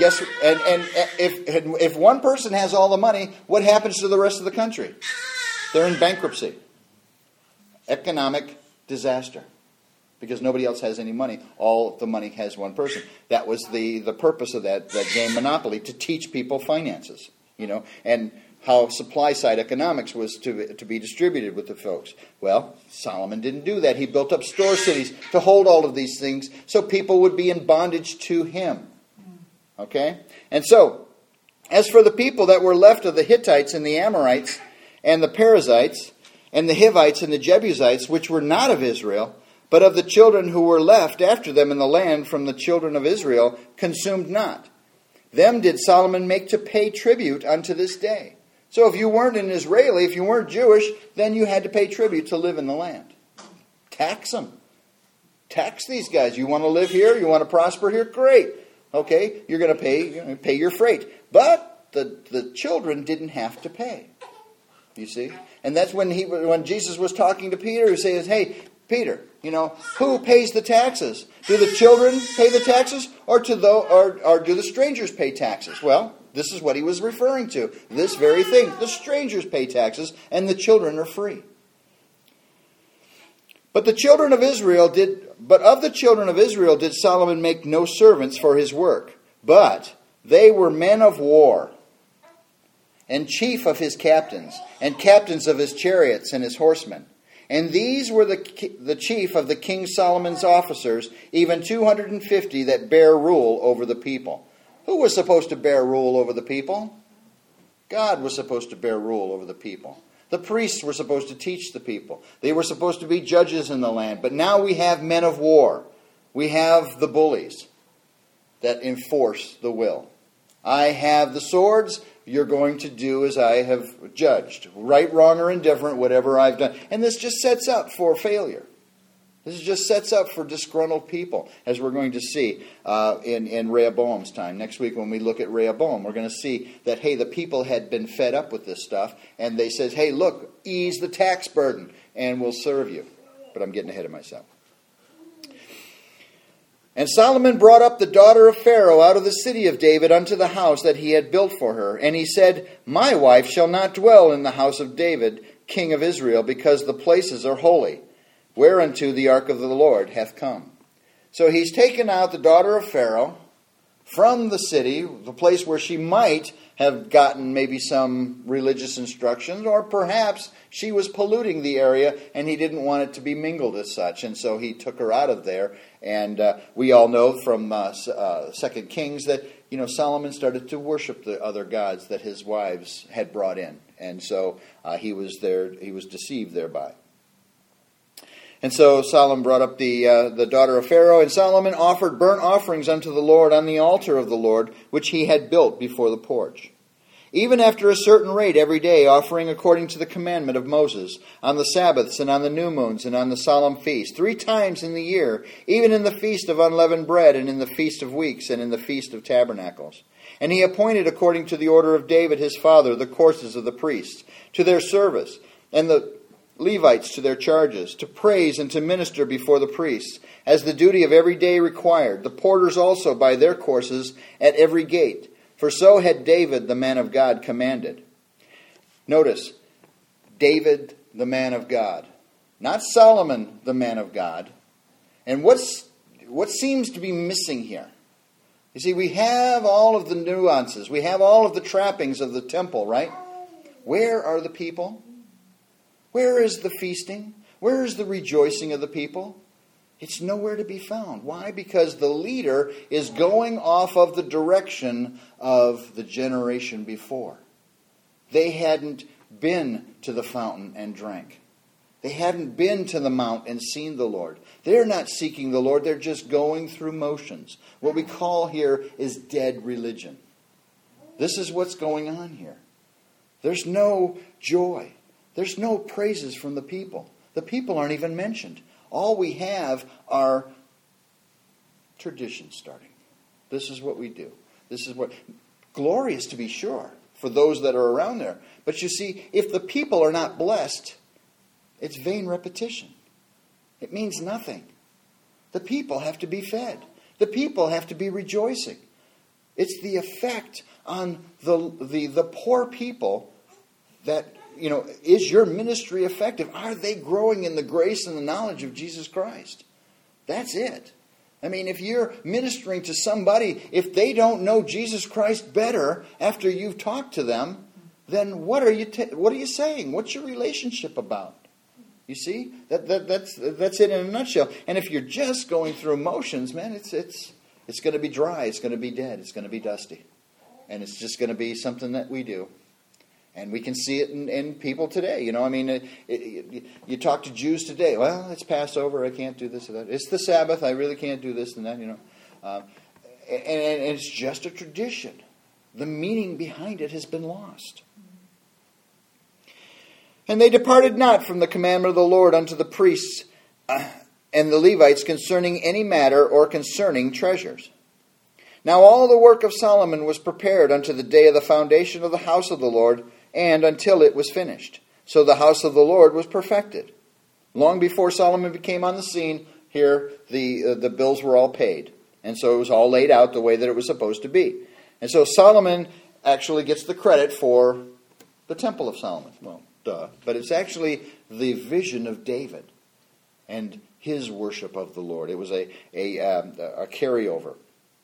if one person has all the money, what happens to the rest of the country? They're in bankruptcy. Economic disaster. Because nobody else has any money. All the money has one person. That was the purpose of that game Monopoly, to teach people finances. And how supply-side economics was to be distributed with the folks. Well, Solomon didn't do that. He built up store cities to hold all of these things so people would be in bondage to him. Okay? And so, as for the people that were left of the Hittites and the Amorites and the Perizzites and the Hivites and the Jebusites, which were not of Israel, but of the children who were left after them in the land from the children of Israel, consumed not. Them did Solomon make to pay tribute unto this day. So if you weren't an Israeli, if you weren't Jewish, then you had to pay tribute to live in the land. Tax them. Tax these guys. You want to live here? You want to prosper here? Great. Okay, you're going to pay your freight. But the children didn't have to pay. You see? And that's when Jesus was talking to Peter, he says, hey, Peter, who pays the taxes? Do the children pay the taxes, or do the strangers pay taxes? Well, this is what he was referring to. This very thing. The strangers pay taxes, and the children are free. But of the children of Israel did Solomon make no servants for his work, but they were men of war, and chief of his captains, and captains of his chariots and his horsemen. And these were the chief of the King Solomon's officers, even 250 that bear rule over the people. Who was supposed to bear rule over the people? God was supposed to bear rule over the people. The priests were supposed to teach the people. They were supposed to be judges in the land. But now we have men of war. We have the bullies that enforce the will. I have the swords. You're going to do as I have judged. Right, wrong, or indifferent, whatever I've done. And this just sets up for failure. This just sets up for disgruntled people, as we're going to see in Rehoboam's time. Next week when we look at Rehoboam, we're going to see that, hey, the people had been fed up with this stuff. And they said, hey, look, ease the tax burden and we'll serve you. But I'm getting ahead of myself. And Solomon brought up the daughter of Pharaoh out of the city of David unto the house that he had built for her. And he said, my wife shall not dwell in the house of David, king of Israel, because the places are holy, whereunto the ark of the Lord hath come. So he's taken out the daughter of Pharaoh from the city, the place where she might have gotten maybe some religious instructions, or perhaps she was polluting the area and he didn't want it to be mingled as such, and so he took her out of there. And we all know from 2 Kings that Solomon started to worship the other gods that his wives had brought in, and so he was deceived thereby. And so Solomon brought up the daughter of Pharaoh, and Solomon offered burnt offerings unto the Lord on the altar of the Lord, which he had built before the porch. Even after a certain rate every day, offering according to the commandment of Moses, on the Sabbaths and on the new moons and on the solemn feasts, 3 times in the year, even in the feast of unleavened bread and in the feast of weeks and in the feast of tabernacles. And he appointed according to the order of David his father the courses of the priests, to their service, and the Levites to their charges, to praise and to minister before the priests, as the duty of every day required, the porters also by their courses at every gate. For so had David the man of God commanded. Notice, David the man of God, not Solomon the man of God. And what seems to be missing here? You see, we have all of the nuances. We have all of the trappings of the temple, right? Where are the people? Where is the feasting? Where is the rejoicing of the people? It's nowhere to be found. Why? Because the leader is going off of the direction of the generation before. They hadn't been to the fountain and drank. They hadn't been to the mount and seen the Lord. They're not seeking the Lord. They're just going through motions. What we call here is dead religion. This is what's going on here. There's no joy. There's no praises from the people. The people aren't even mentioned. All we have are traditions starting. This is what we do. This is what... Glorious to be sure for those that are around there. But you see, if the people are not blessed, it's vain repetition. It means nothing. The people have to be fed. The people have to be rejoicing. It's the effect on the poor people that... is your ministry effective? Are they growing in the grace and the knowledge of Jesus Christ? That's it. I mean, if you're ministering to somebody, if they don't know Jesus Christ better after you've talked to them, then what are you saying? What's your relationship about? You see, that's it in a nutshell. And if you're just going through motions, man, it's going to be dry. It's going to be dead. It's going to be dusty, and it's just going to be something that we do. And we can see it in people today. You talk to Jews today. Well, it's Passover. I can't do this or that. It's the Sabbath. I really can't do this and that. And it's just a tradition. The meaning behind it has been lost. And they departed not from the commandment of the Lord unto the priests and the Levites concerning any matter or concerning treasures. Now all the work of Solomon was prepared unto the day of the foundation of the house of the Lord, and until it was finished. So the house of the Lord was perfected. Long before Solomon came on the scene, here the bills were all paid. And so it was all laid out the way that it was supposed to be. And so Solomon actually gets the credit for the Temple of Solomon. Well, duh. But it's actually the vision of David and his worship of the Lord. It was a carryover.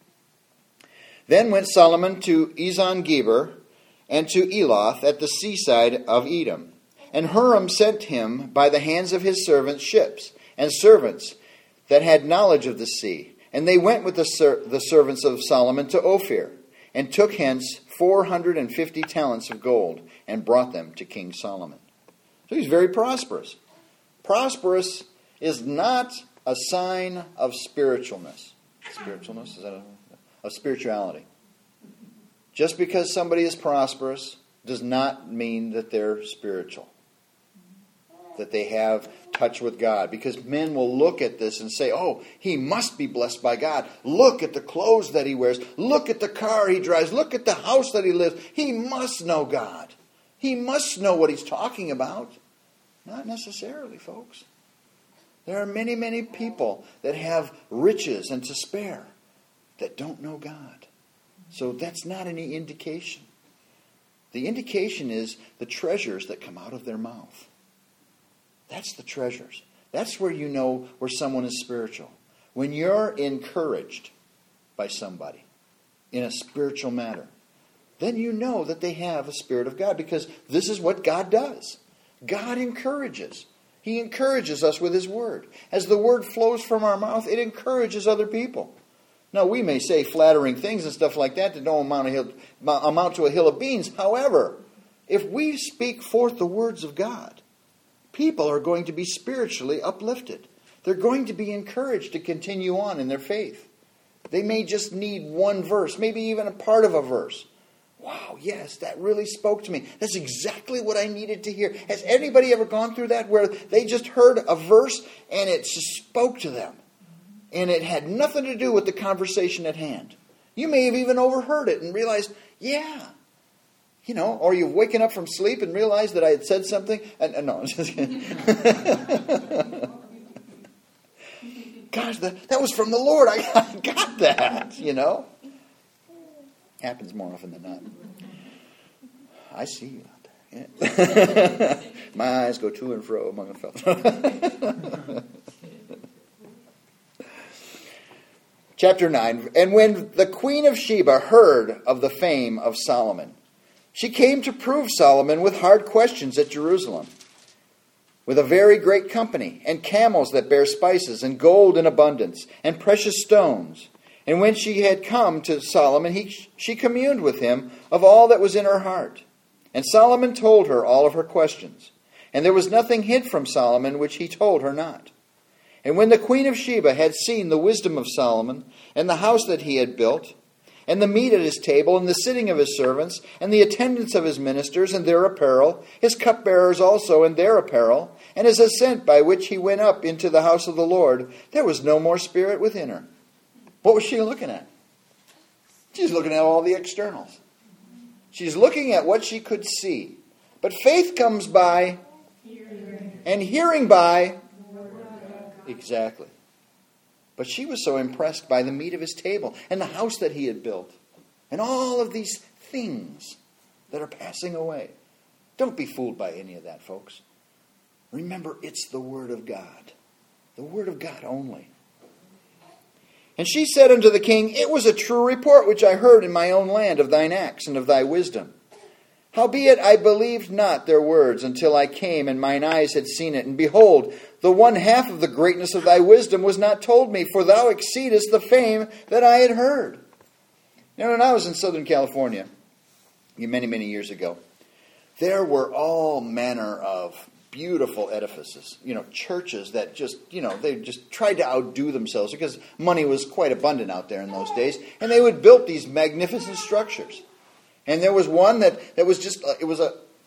Then went Solomon to Ezon-Geber and to Eloth at the seaside of Edom. And Huram sent him by the hands of his servants ships and servants that had knowledge of the sea. And they went with the servants of Solomon to Ophir, and took hence 450 talents of gold, and brought them to King Solomon. So he's very prosperous. Prosperous is not a sign of spiritualness. Spiritualness? Is that of spirituality. Just because somebody is prosperous does not mean that they're spiritual, that they have touch with God. Because men will look at this and say, oh, he must be blessed by God. Look at the clothes that he wears. Look at the car he drives. Look at the house that he lives. He must know God. He must know what he's talking about. Not necessarily, folks. There are many, many people that have riches and to spare that don't know God. So that's not any indication. The indication is the treasures that come out of their mouth. That's the treasures. That's where you know where someone is spiritual. When you're encouraged by somebody in a spiritual matter, then you know that they have a Spirit of God, because this is what God does. God encourages. He encourages us with His Word. As the Word flows from our mouth, it encourages other people. Now, we may say flattering things and stuff like that don't amount to a hill of beans. However, if we speak forth the words of God, people are going to be spiritually uplifted. They're going to be encouraged to continue on in their faith. They may just need one verse, maybe even a part of a verse. Wow, yes, that really spoke to me. That's exactly what I needed to hear. Has anybody ever gone through that where they just heard a verse and it just spoke to them? And it had nothing to do with the conversation at hand. You may have even overheard it and realized, yeah. You know, or you've waken up from sleep and realized that I had said something. No, I'm just kidding. Gosh, that was from the Lord. I got that, you know. Happens more often than not. I see you out there. Yeah. My eyes go to and fro among the fellows. Chapter 9. And when the queen of Sheba heard of the fame of Solomon, she came to prove Solomon with hard questions at Jerusalem, with a very great company, and camels that bear spices, and gold in abundance, and precious stones. And when she had come to Solomon, she communed with him of all that was in her heart. And Solomon told her all of her questions. And there was nothing hid from Solomon which he told her not. And when the queen of Sheba had seen the wisdom of Solomon, and the house that he had built, and the meat at his table, and the sitting of his servants, and the attendance of his ministers, and their apparel, his cupbearers also, and their apparel, and his ascent by which he went up into the house of the Lord, there was no more spirit within her. What was she looking at? She's looking at all the externals. She's looking at what she could see. But faith comes by hearing, and hearing by... Exactly. But she was so impressed by the meat of his table and the house that he had built and all of these things that are passing away. Don't be fooled by any of that, folks. Remember, it's the Word of God. The Word of God only. And she said unto the king, It was a true report which I heard in my own land of thine acts and of thy wisdom. Howbeit I believed not their words until I came, and mine eyes had seen it. And behold, the one half of the greatness of thy wisdom was not told me, for thou exceedest the fame that I had heard. Now, when I was in Southern California, many, many years ago, there were all manner of beautiful edifices, churches that just, they just tried to outdo themselves because money was quite abundant out there in those days. And they would build these magnificent structures. And there was one that was just, it was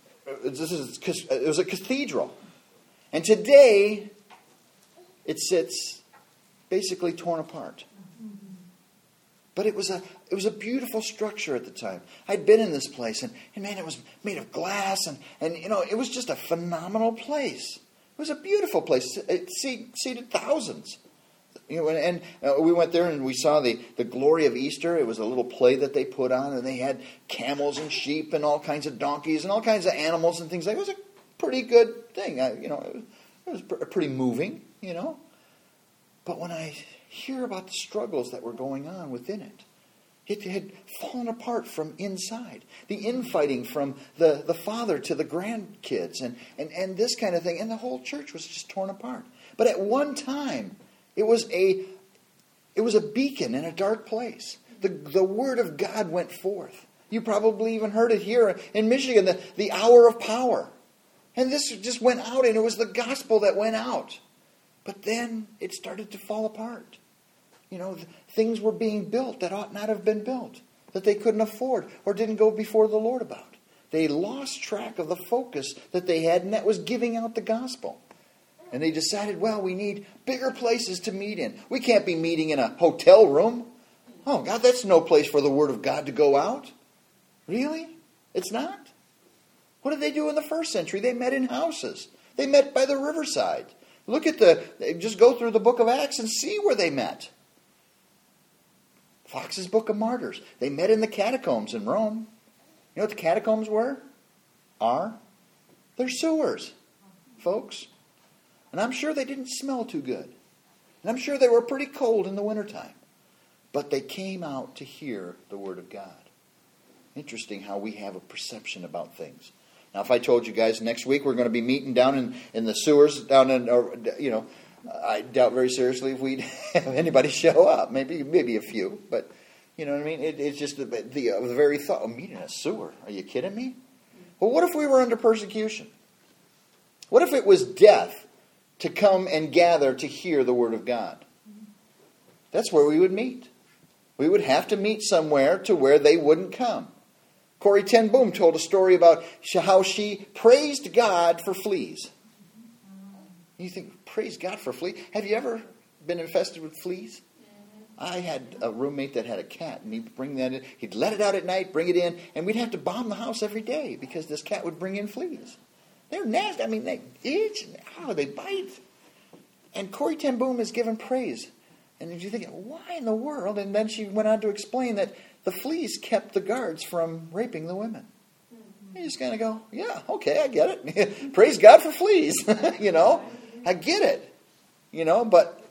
a cathedral. And today, it sits basically torn apart. But it was a beautiful structure at the time. I'd been in this place, and man, it was made of glass, and it was just a phenomenal place. It was a beautiful place. It seated thousands. And we went there and we saw the glory of Easter. It was a little play that they put on, and they had camels and sheep and all kinds of donkeys and all kinds of animals and things like that. It was a pretty good thing. It was pretty moving, But when I hear about the struggles that were going on within it, it had fallen apart from inside. The infighting from the father to the grandkids and this kind of thing. And the whole church was just torn apart. But at one time, it was a beacon in a dark place. The Word of God went forth. You probably even heard it here in Michigan, the hour of power. And this just went out, and it was the gospel that went out. But then it started to fall apart. Things were being built that ought not have been built, that they couldn't afford or didn't go before the Lord about. They lost track of the focus that they had, and that was giving out the gospel. And they decided, well, we need bigger places to meet in. We can't be meeting in a hotel room. Oh, God, that's no place for the Word of God to go out. Really? It's not? What did they do in the first century? They met in houses. They met by the riverside. Just go through the book of Acts and see where they met. Fox's Book of Martyrs. They met in the catacombs in Rome. You know what the catacombs are? They're sewers, folks. And I'm sure they didn't smell too good. And I'm sure they were pretty cold in the wintertime. But they came out to hear the Word of God. Interesting how we have a perception about things. Now, if I told you guys next week we're going to be meeting down in the sewers, I doubt very seriously if we'd have anybody show up. Maybe a few, but you know what I mean? It's just the very thought, meeting in a sewer. Are you kidding me? Well, what if we were under persecution? What if it was death to come and gather to hear the Word of God? That's where we would meet. We would have to meet somewhere to where they wouldn't come. Corrie ten Boom told a story about how she praised God for fleas. You think, praise God for fleas? Have you ever been infested with fleas? I had a roommate that had a cat, and he'd bring that in. He'd let it out at night, bring it in, and we'd have to bomb the house every day because this cat would bring in fleas. They're nasty. I mean, they itch, they bite. And Corrie ten Boom is given praise. And you think, why in the world? And then she went on to explain that the fleas kept the guards from raping the women. You just kind of go, yeah, okay, I get it. Praise God for fleas. I get it. But,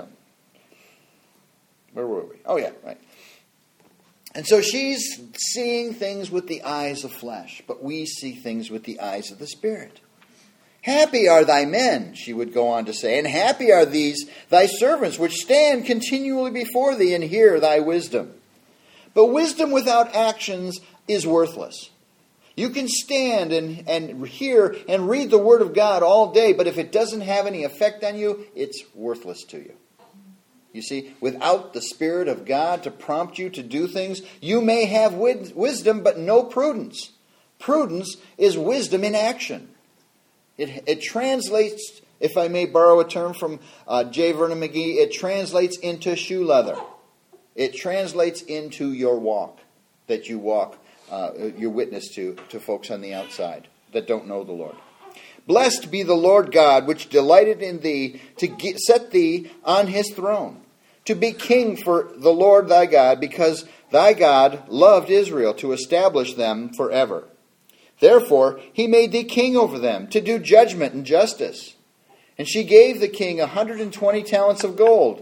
where were we? Oh, yeah, right. And so she's seeing things with the eyes of flesh, but we see things with the eyes of the Spirit. Happy are thy men, she would go on to say, and happy are these thy servants, which stand continually before thee and hear thy wisdom. But wisdom without actions is worthless. You can stand and hear and read the Word of God all day, but if it doesn't have any effect on you, it's worthless to you. You see, without the Spirit of God to prompt you to do things, you may have wisdom, but no prudence. Prudence is wisdom in action. It translates, if I may borrow a term from J. Vernon McGee, it translates into shoe leather. It translates into your walk, that you walk, your witness to folks on the outside that don't know the Lord. Blessed be the Lord God, which delighted in thee to set thee on his throne, to be king for the Lord thy God, because thy God loved Israel to establish them forever. Therefore, he made thee king over them, to do judgment and justice. And she gave the king 120 talents of gold.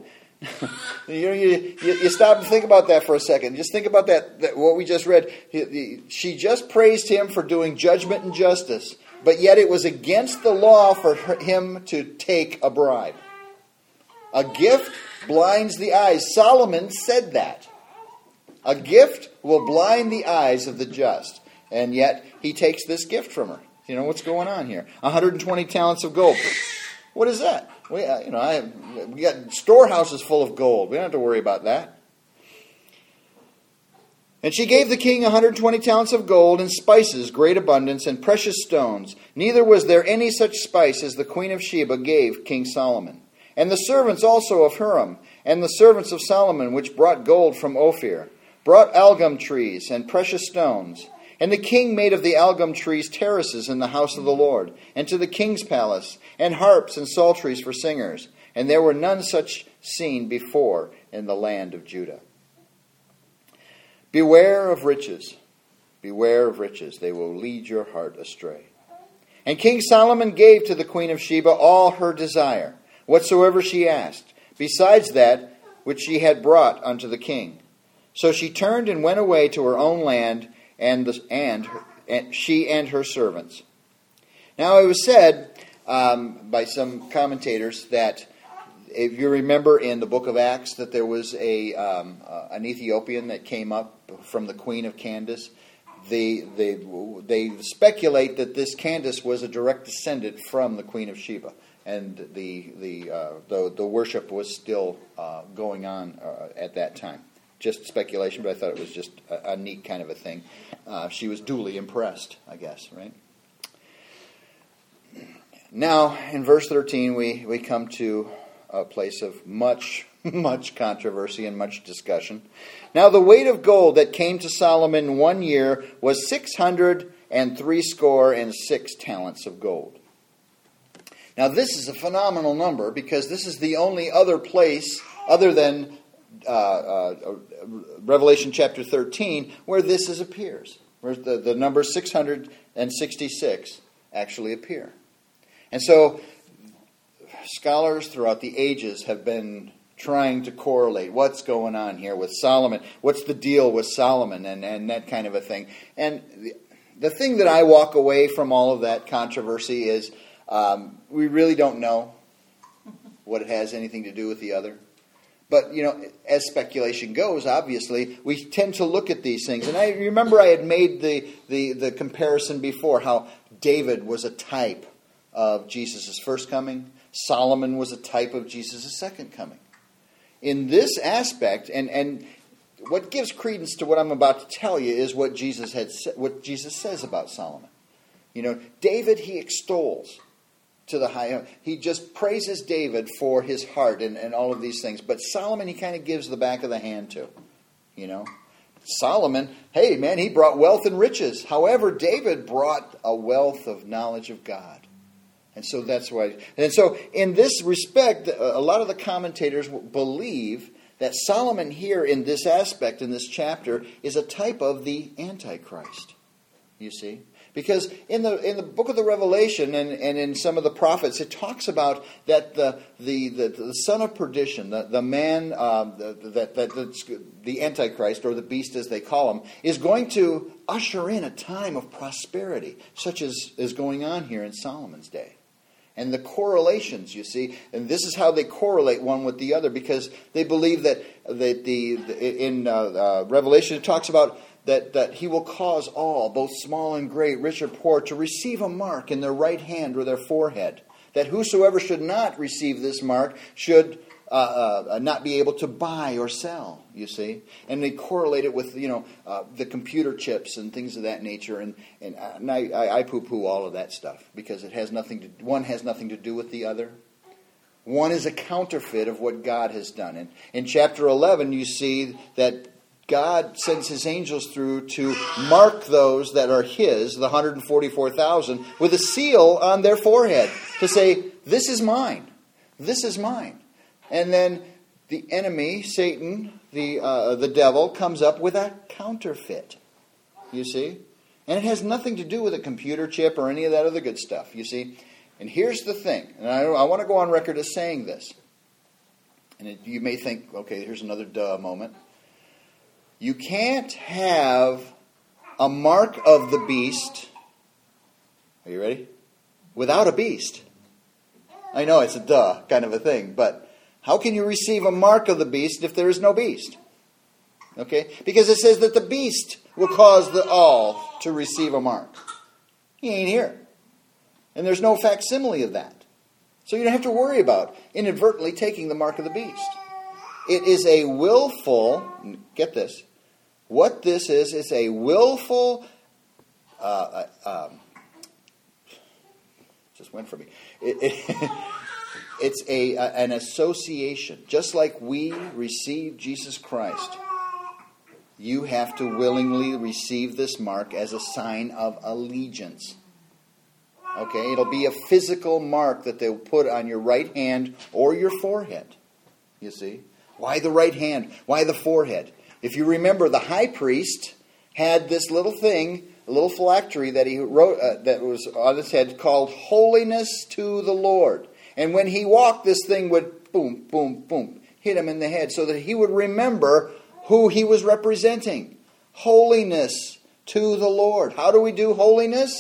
You stop and think about that for a second. Just think about that what we just read. She just praised him for doing judgment and justice, but yet it was against the law for him to take a bribe. A gift blinds the eyes. Solomon said that. A gift will blind the eyes of the just. And yet, he takes this gift from her. You know, what's going on here? 120 talents of gold. What is that? We got storehouses full of gold. We don't have to worry about that. And she gave the king 120 talents of gold and spices, great abundance, and precious stones. Neither was there any such spice as the queen of Sheba gave King Solomon. And the servants also of Hiram, And the servants of Solomon, which brought gold from Ophir, brought algum trees and precious stones. And the king made of the algum trees terraces in the house of the Lord, and to the king's palace, and harps and psalteries for singers. And there were none such seen before in the land of Judah. Beware of riches. Beware of riches. They will lead your heart astray. And King Solomon gave to the queen of Sheba all her desire, whatsoever she asked, besides that which she had brought unto the king. So she turned and went away to her own land, and she and her servants. Now it was said by some commentators that, if you remember in the book of Acts, that there was an Ethiopian that came up from the queen of Candace. They speculate that this Candace was a direct descendant from the queen of Sheba, and the worship was still going on at that time. Just speculation, but I thought it was just a neat kind of a thing. She was duly impressed, I guess, right? Now, in verse 13, we come to a place of much controversy and much discussion. Now, the weight of gold that came to Solomon 1 year was 666 talents of gold. Now, this is a phenomenal number because this is the only other place other than Revelation chapter 13 where this appears, where the number 666 actually appear. And so scholars throughout the ages have been trying to correlate what's going on here with Solomon. What's the deal with Solomon and that kind of a thing. And the thing that I walk away from all of that controversy is we really don't know what it has anything to do with the other. But, as speculation goes, obviously, we tend to look at these things. And I remember I had made the comparison before, how David was a type of Jesus' first coming. Solomon was a type of Jesus' second coming. In this aspect, and what gives credence to what I'm about to tell you is what Jesus says about Solomon. David he extols to the high. He just praises David for his heart and all of these things. But Solomon he kind of gives the back of the hand to. Solomon, hey man, he brought wealth and riches. However, David brought a wealth of knowledge of God. And so that's why. And so in this respect, a lot of the commentators believe that Solomon here in this aspect, in this chapter, is a type of the Antichrist. You see? Because in the book of the Revelation and in some of the prophets, it talks about that the son of perdition, the man, the Antichrist, or the beast as they call him, is going to usher in a time of prosperity, such as is going on here in Solomon's day. And the correlations, you see, and this is how they correlate one with the other, because they believe that in Revelation it talks about that he will cause all, both small and great, rich or poor, to receive a mark in their right hand or their forehead. That whosoever should not receive this mark should not be able to buy or sell, you see. And they correlate it with, the computer chips and things of that nature. And I poo-poo all of that stuff because one has nothing to do with the other. One is a counterfeit of what God has done. And in chapter 11, you see that God sends his angels through to mark those that are his, the 144,000, with a seal on their forehead to say, this is mine. This is mine. And then the enemy, Satan, the devil, comes up with a counterfeit. You see? And it has nothing to do with a computer chip or any of that other good stuff. You see? And here's the thing. And I want to go on record as saying this. And you may think, okay, here's another duh moment. You can't have a mark of the beast. Are you ready? Without a beast. I know it's a duh kind of a thing, but how can you receive a mark of the beast if there is no beast? Okay? Because it says that the beast will cause the all to receive a mark. He ain't here. And there's no facsimile of that. So you don't have to worry about inadvertently taking the mark of the beast. It is a willful, get this, what this is a willful, just went for me. It's an association. Just like we receive Jesus Christ, you have to willingly receive this mark as a sign of allegiance. Okay, it'll be a physical mark that they'll put on your right hand or your forehead. You see? Why the right hand? Why the forehead? If you remember, the high priest had this little thing, a little phylactery that he wrote that was on his head called Holiness to the Lord. And when he walked, this thing would boom, boom, boom, hit him in the head so that he would remember who he was representing. Holiness to the Lord. How do we do holiness?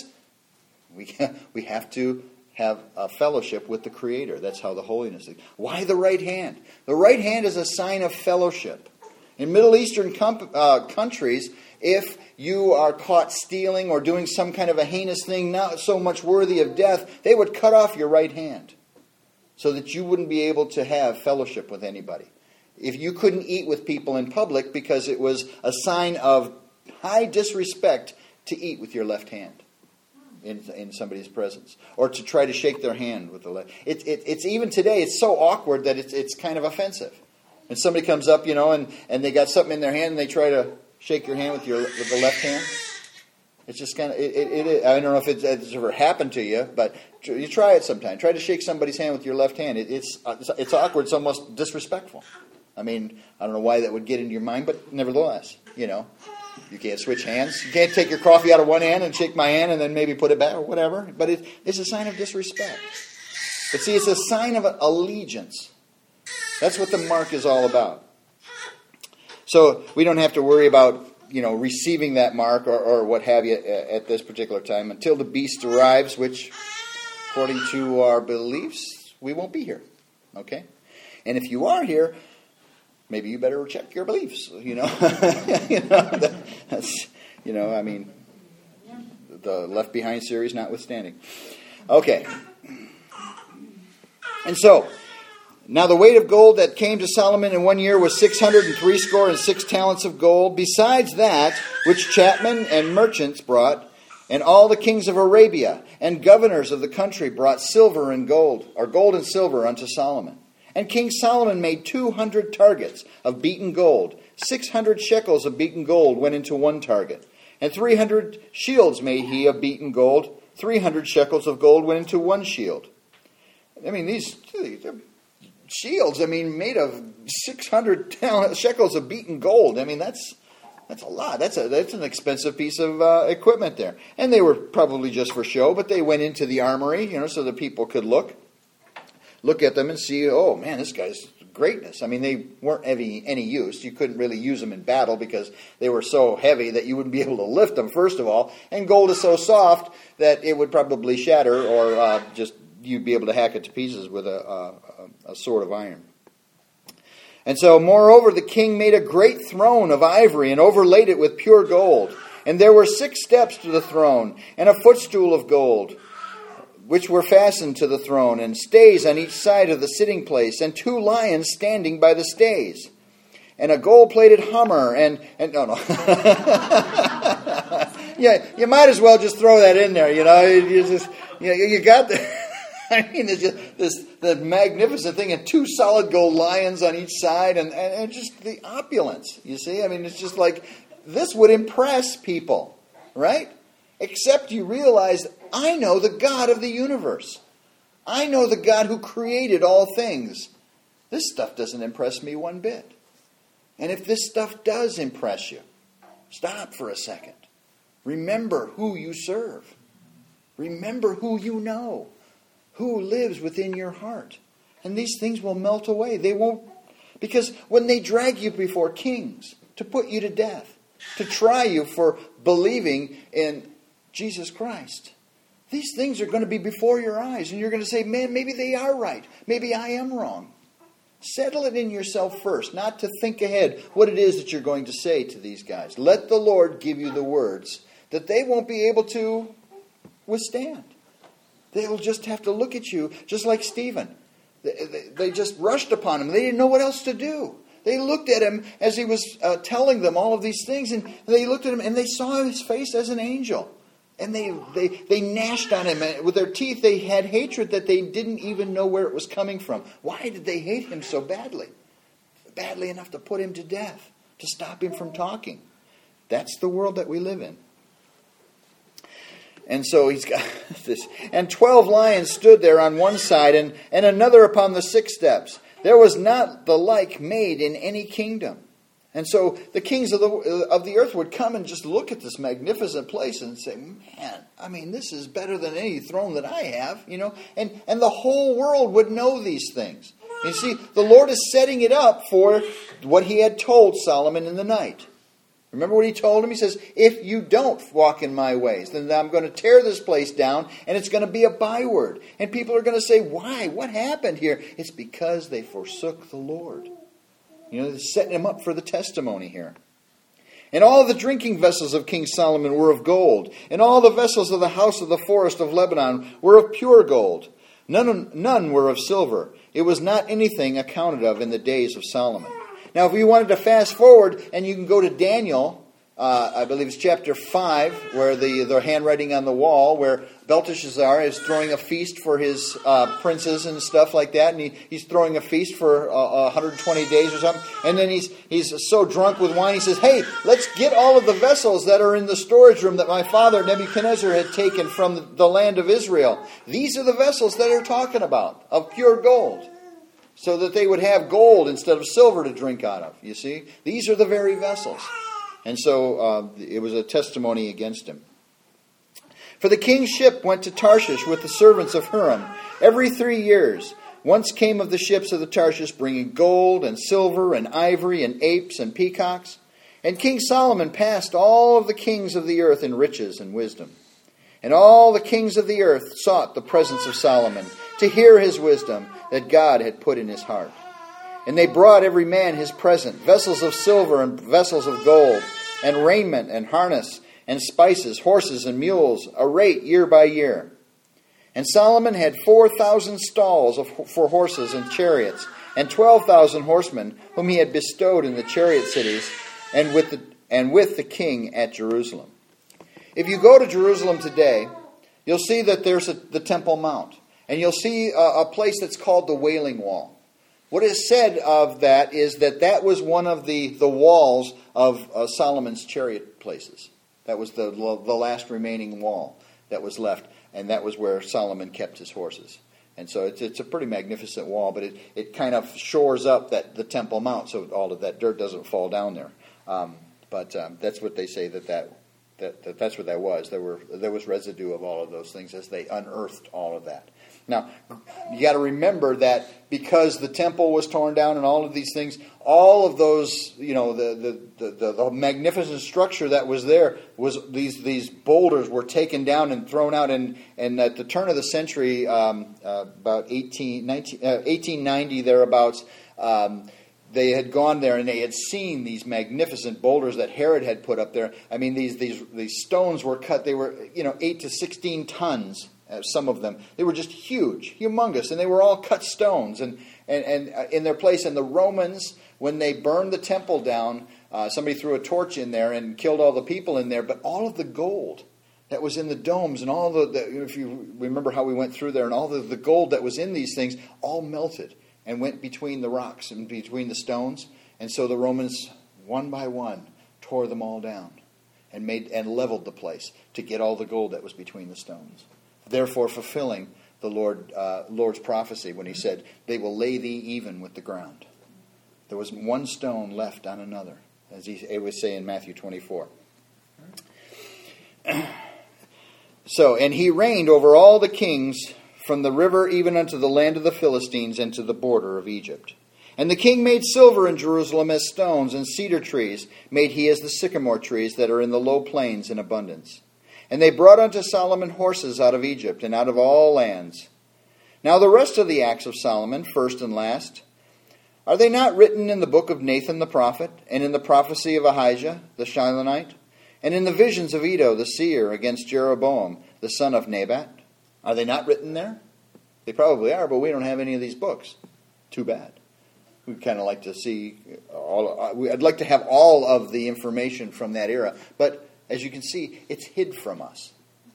We have to have a fellowship with the Creator. That's how the holiness is. Why the right hand? The right hand is a sign of fellowship. In Middle Eastern countries, if you are caught stealing or doing some kind of a heinous thing, not so much worthy of death, they would cut off your right hand so that you wouldn't be able to have fellowship with anybody. If you couldn't eat with people in public because it was a sign of high disrespect to eat with your left hand in somebody's presence, or to try to shake their hand with the left. It's even today, it's so awkward that it's kind of offensive. And somebody comes up, and they got something in their hand and they try to shake your hand with the left hand. It's just kind of, I don't know if it's ever happened to you, but you try it sometime. Try to shake somebody's hand with your left hand. It's awkward. It's almost disrespectful. I mean, I don't know why that would get into your mind, but nevertheless, you can't switch hands. You can't take your coffee out of one hand and shake my hand and then maybe put it back or whatever. But it's a sign of disrespect. But see, it's a sign of allegiance. That's what the mark is all about. So we don't have to worry about, receiving that mark or what have you at this particular time until the beast arrives, which, according to our beliefs, we won't be here. Okay? And if you are here, maybe you better check your beliefs. That's, the Left Behind series notwithstanding. Okay. And so, now the weight of gold that came to Solomon in 1 year was 666 talents of gold, besides that which chapmen and merchants brought, and all the kings of Arabia and governors of the country brought silver and gold, or gold and silver unto Solomon. And King Solomon made 200 targets of beaten gold. 600 shekels of beaten gold went into one target. And 300 shields made he of beaten gold. 300 shekels of gold went into one shield. I mean, these shields, made of 600 shekels of beaten gold. That's a lot. That's an expensive piece of equipment there. And they were probably just for show, but they went into the armory, so that people could look at them and see, oh man, this guy's greatness. They weren't any use. You couldn't really use them in battle because they were so heavy that you wouldn't be able to lift them, first of all. And gold is so soft that it would probably shatter or just you'd be able to hack it to pieces with a sword of iron. And so, moreover, the king made a great throne of ivory and overlaid it with pure gold. And there were 6 steps to the throne and a footstool of gold, which were fastened to the throne, and stays on each side of the sitting place, and 2 lions standing by the stays, and a gold-plated hummer, and no. Yeah, you might as well just throw that in there, you got the... it's just the magnificent thing, and 2 solid gold lions on each side, and just the opulence, you see? It's just like, this would impress people, right? Except you realize, I know the God of the universe. I know the God who created all things. This stuff doesn't impress me one bit. And if this stuff does impress you, stop for a second. Remember who you serve. Remember who you know. Who lives within your heart. And these things will melt away. They won't, because when they drag you before kings to put you to death, to try you for believing in Jesus Christ, these things are going to be before your eyes, and you're going to say, man, maybe they are right. Maybe I am wrong. Settle it in yourself first, not to think ahead what it is that you're going to say to these guys. Let the Lord give you the words that they won't be able to withstand. They will just have to look at you, just like Stephen. They just rushed upon him. They didn't know what else to do. They looked at him as he was telling them all of these things, and they looked at him and they saw his face as an angel. And they gnashed on him. And with their teeth, they had hatred that they didn't even know where it was coming from. Why did they hate him so badly? Badly enough to put him to death, to stop him from talking. That's the world that we live in. And so he's got this. And 12 lions stood there on one side, and another upon the 6 steps. There was not the like made in any kingdom. And so the kings of the earth would come and just look at this magnificent place and say, man, I mean, this is better than any throne that I have, you know. And the whole world would know these things. You see, the Lord is setting it up for what he had told Solomon in the night. Remember what he told him? He says, if you don't walk in my ways, then I'm going to tear this place down, and it's going to be a byword. And people are going to say, why? What happened here? It's because they forsook the Lord. You know, they're setting him up for the testimony here. And all the drinking vessels of King Solomon were of gold, and all the vessels of the house of the forest of Lebanon were of pure gold. None were of silver. It was not anything accounted of in the days of Solomon. Now, if you wanted to fast forward, and you can go to Daniel, I believe it's chapter 5, where the handwriting on the wall, where Belteshazzar is throwing a feast for his princes and stuff like that, and he's throwing a feast for 120 days or something, and then he's so drunk with wine, he says, hey, let's get all of the vessels that are in the storage room that my father Nebuchadnezzar had taken from the land of Israel. These are the vessels that they're talking about, of pure gold. So that they would have gold instead of silver to drink out of, you see. These are the very vessels. And so it was a testimony against him. For the king's ship went to Tarshish with the servants of Huram every 3 years. Once came of the ships of the Tarshish bringing gold and silver and ivory and apes and peacocks. And King Solomon passed all of the kings of the earth in riches and wisdom. And all the kings of the earth sought the presence of Solomon to hear his wisdom that God had put in his heart. And they brought every man his present, vessels of silver and vessels of gold, and raiment and harness, and spices, horses and mules, a rate year by year. And Solomon had 4,000 stalls for horses and chariots, and 12,000 horsemen, whom he had bestowed in the chariot cities, and with the king at Jerusalem. If you go to Jerusalem today, you'll see that there's the Temple Mount. And you'll see a place that's called the Wailing Wall. What is said of that is that was one of the walls of Solomon's chariot places. That was the last remaining wall that was left. And that was where Solomon kept his horses. And so it's a pretty magnificent wall, but it kind of shores up the Temple Mount so all of that dirt doesn't fall down there. But that's what they say that's what that was. There was residue of all of those things as they unearthed all of that. Now, you got to remember that because the temple was torn down and all of these things, all of those, you know, the magnificent structure that was there was these boulders were taken down and thrown out. And at the turn of the century, about 1890 thereabouts, they had gone there and they had seen these magnificent boulders that Herod had put up there. I mean, these stones were cut. They were 8 to 16 tons. Some of them, they were just huge, humongous, and they were all cut stones and in their place. And the Romans, when they burned the temple down, somebody threw a torch in there and killed all the people in there. But all of the gold that was in the domes and all if you remember how we went through there, and all the gold that was in these things all melted and went between the rocks and between the stones. And so the Romans, one by one, tore them all down and leveled the place to get all the gold that was between the stones. Therefore fulfilling the Lord's prophecy when he said, they will lay thee even with the ground. There was one stone left on another, as he would say in Matthew 24. So, and he reigned over all the kings from the river even unto the land of the Philistines and to the border of Egypt. And the king made silver in Jerusalem as stones, and cedar trees made he as the sycamore trees that are in the low plains in abundance. And they brought unto Solomon horses out of Egypt and out of all lands. Now the rest of the acts of Solomon, first and last, are they not written in the book of Nathan the prophet, and in the prophecy of Ahijah the Shilonite, and in the visions of Iddo the seer against Jeroboam the son of Nebat? Are they not written there? They probably are, but we don't have any of these books. Too bad. We'd kind of like to see I'd like to have all of the information from that era, but as you can see, it's hid from us.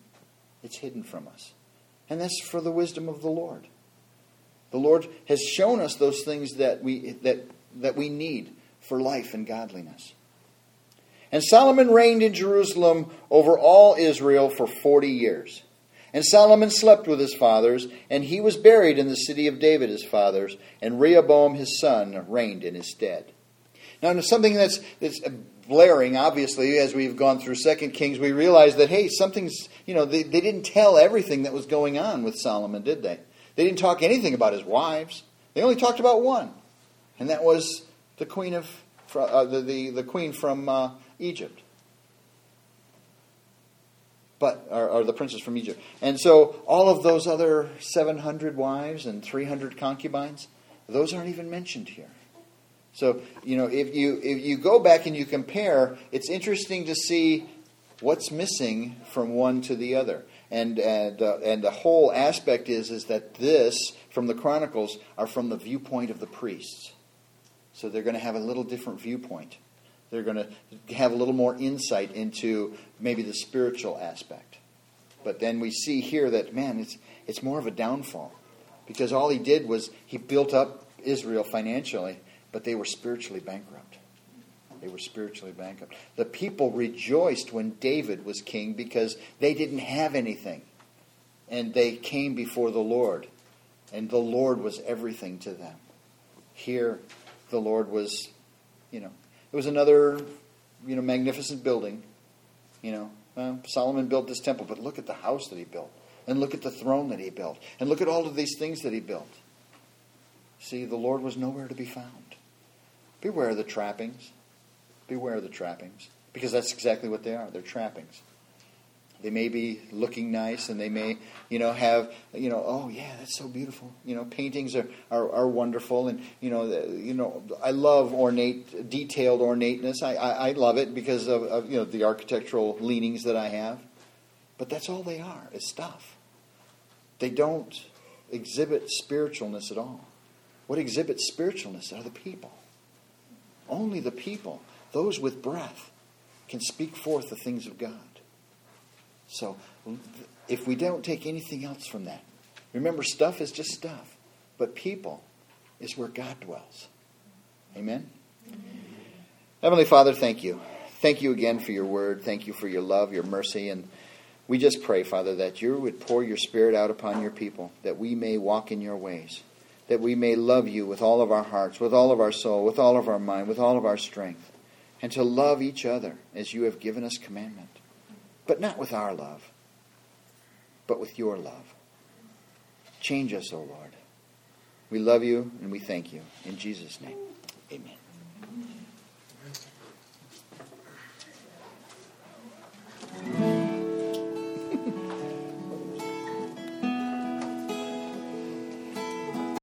It's hidden from us. And that's for the wisdom of the Lord. The Lord has shown us those things that we need for life and godliness. And Solomon reigned in Jerusalem over all Israel for 40 years. And Solomon slept with his fathers, and he was buried in the city of David his fathers, and Rehoboam his son reigned in his stead. Now, something that's blaring, obviously, as we've gone through 2 Kings, we realize that, hey, something's, they didn't tell everything that was going on with Solomon, did they? They didn't talk anything about his wives. They only talked about one, and that was the queen the queen from Egypt. Or the princess from Egypt. And so all of those other 700 wives and 300 concubines, those aren't even mentioned here. So, if you go back and you compare, it's interesting to see what's missing from one to the other. And the whole aspect is that this, from the Chronicles, are from the viewpoint of the priests. So they're going to have a little different viewpoint. They're going to have a little more insight into maybe the spiritual aspect. But then we see here that, man, it's more of a downfall. Because all he did was he built up Israel financially, but they were spiritually bankrupt. They were spiritually bankrupt. The people rejoiced when David was king because they didn't have anything. And they came before the Lord. And the Lord was everything to them. Here, the Lord was, it was another, magnificent building. Solomon built this temple, but look at the house that he built. And look at the throne that he built. And look at all of these things that he built. See, the Lord was nowhere to be found. Beware of the trappings. Beware of the trappings. Because that's exactly what they are. They're trappings. They may be looking nice, and they may, have, oh yeah, that's so beautiful. Paintings are wonderful, and I love detailed ornateness. I love it because of the architectural leanings that I have. But that's all they are, is stuff. They don't exhibit spiritualness at all. What exhibits spiritualness are the people. Only the people, those with breath, can speak forth the things of God. So, if we don't take anything else from that, remember, stuff is just stuff. But people is where God dwells. Amen? Heavenly Father, thank you. Thank you again for your word. Thank you for your love, your mercy. And we just pray, Father, that you would pour your Spirit out upon your people, that we may walk in your ways, that we may love you with all of our hearts, with all of our soul, with all of our mind, with all of our strength, and to love each other as you have given us commandment. But not with our love, but with your love. Change us, O Lord. We love you and we thank you. In Jesus' name, amen.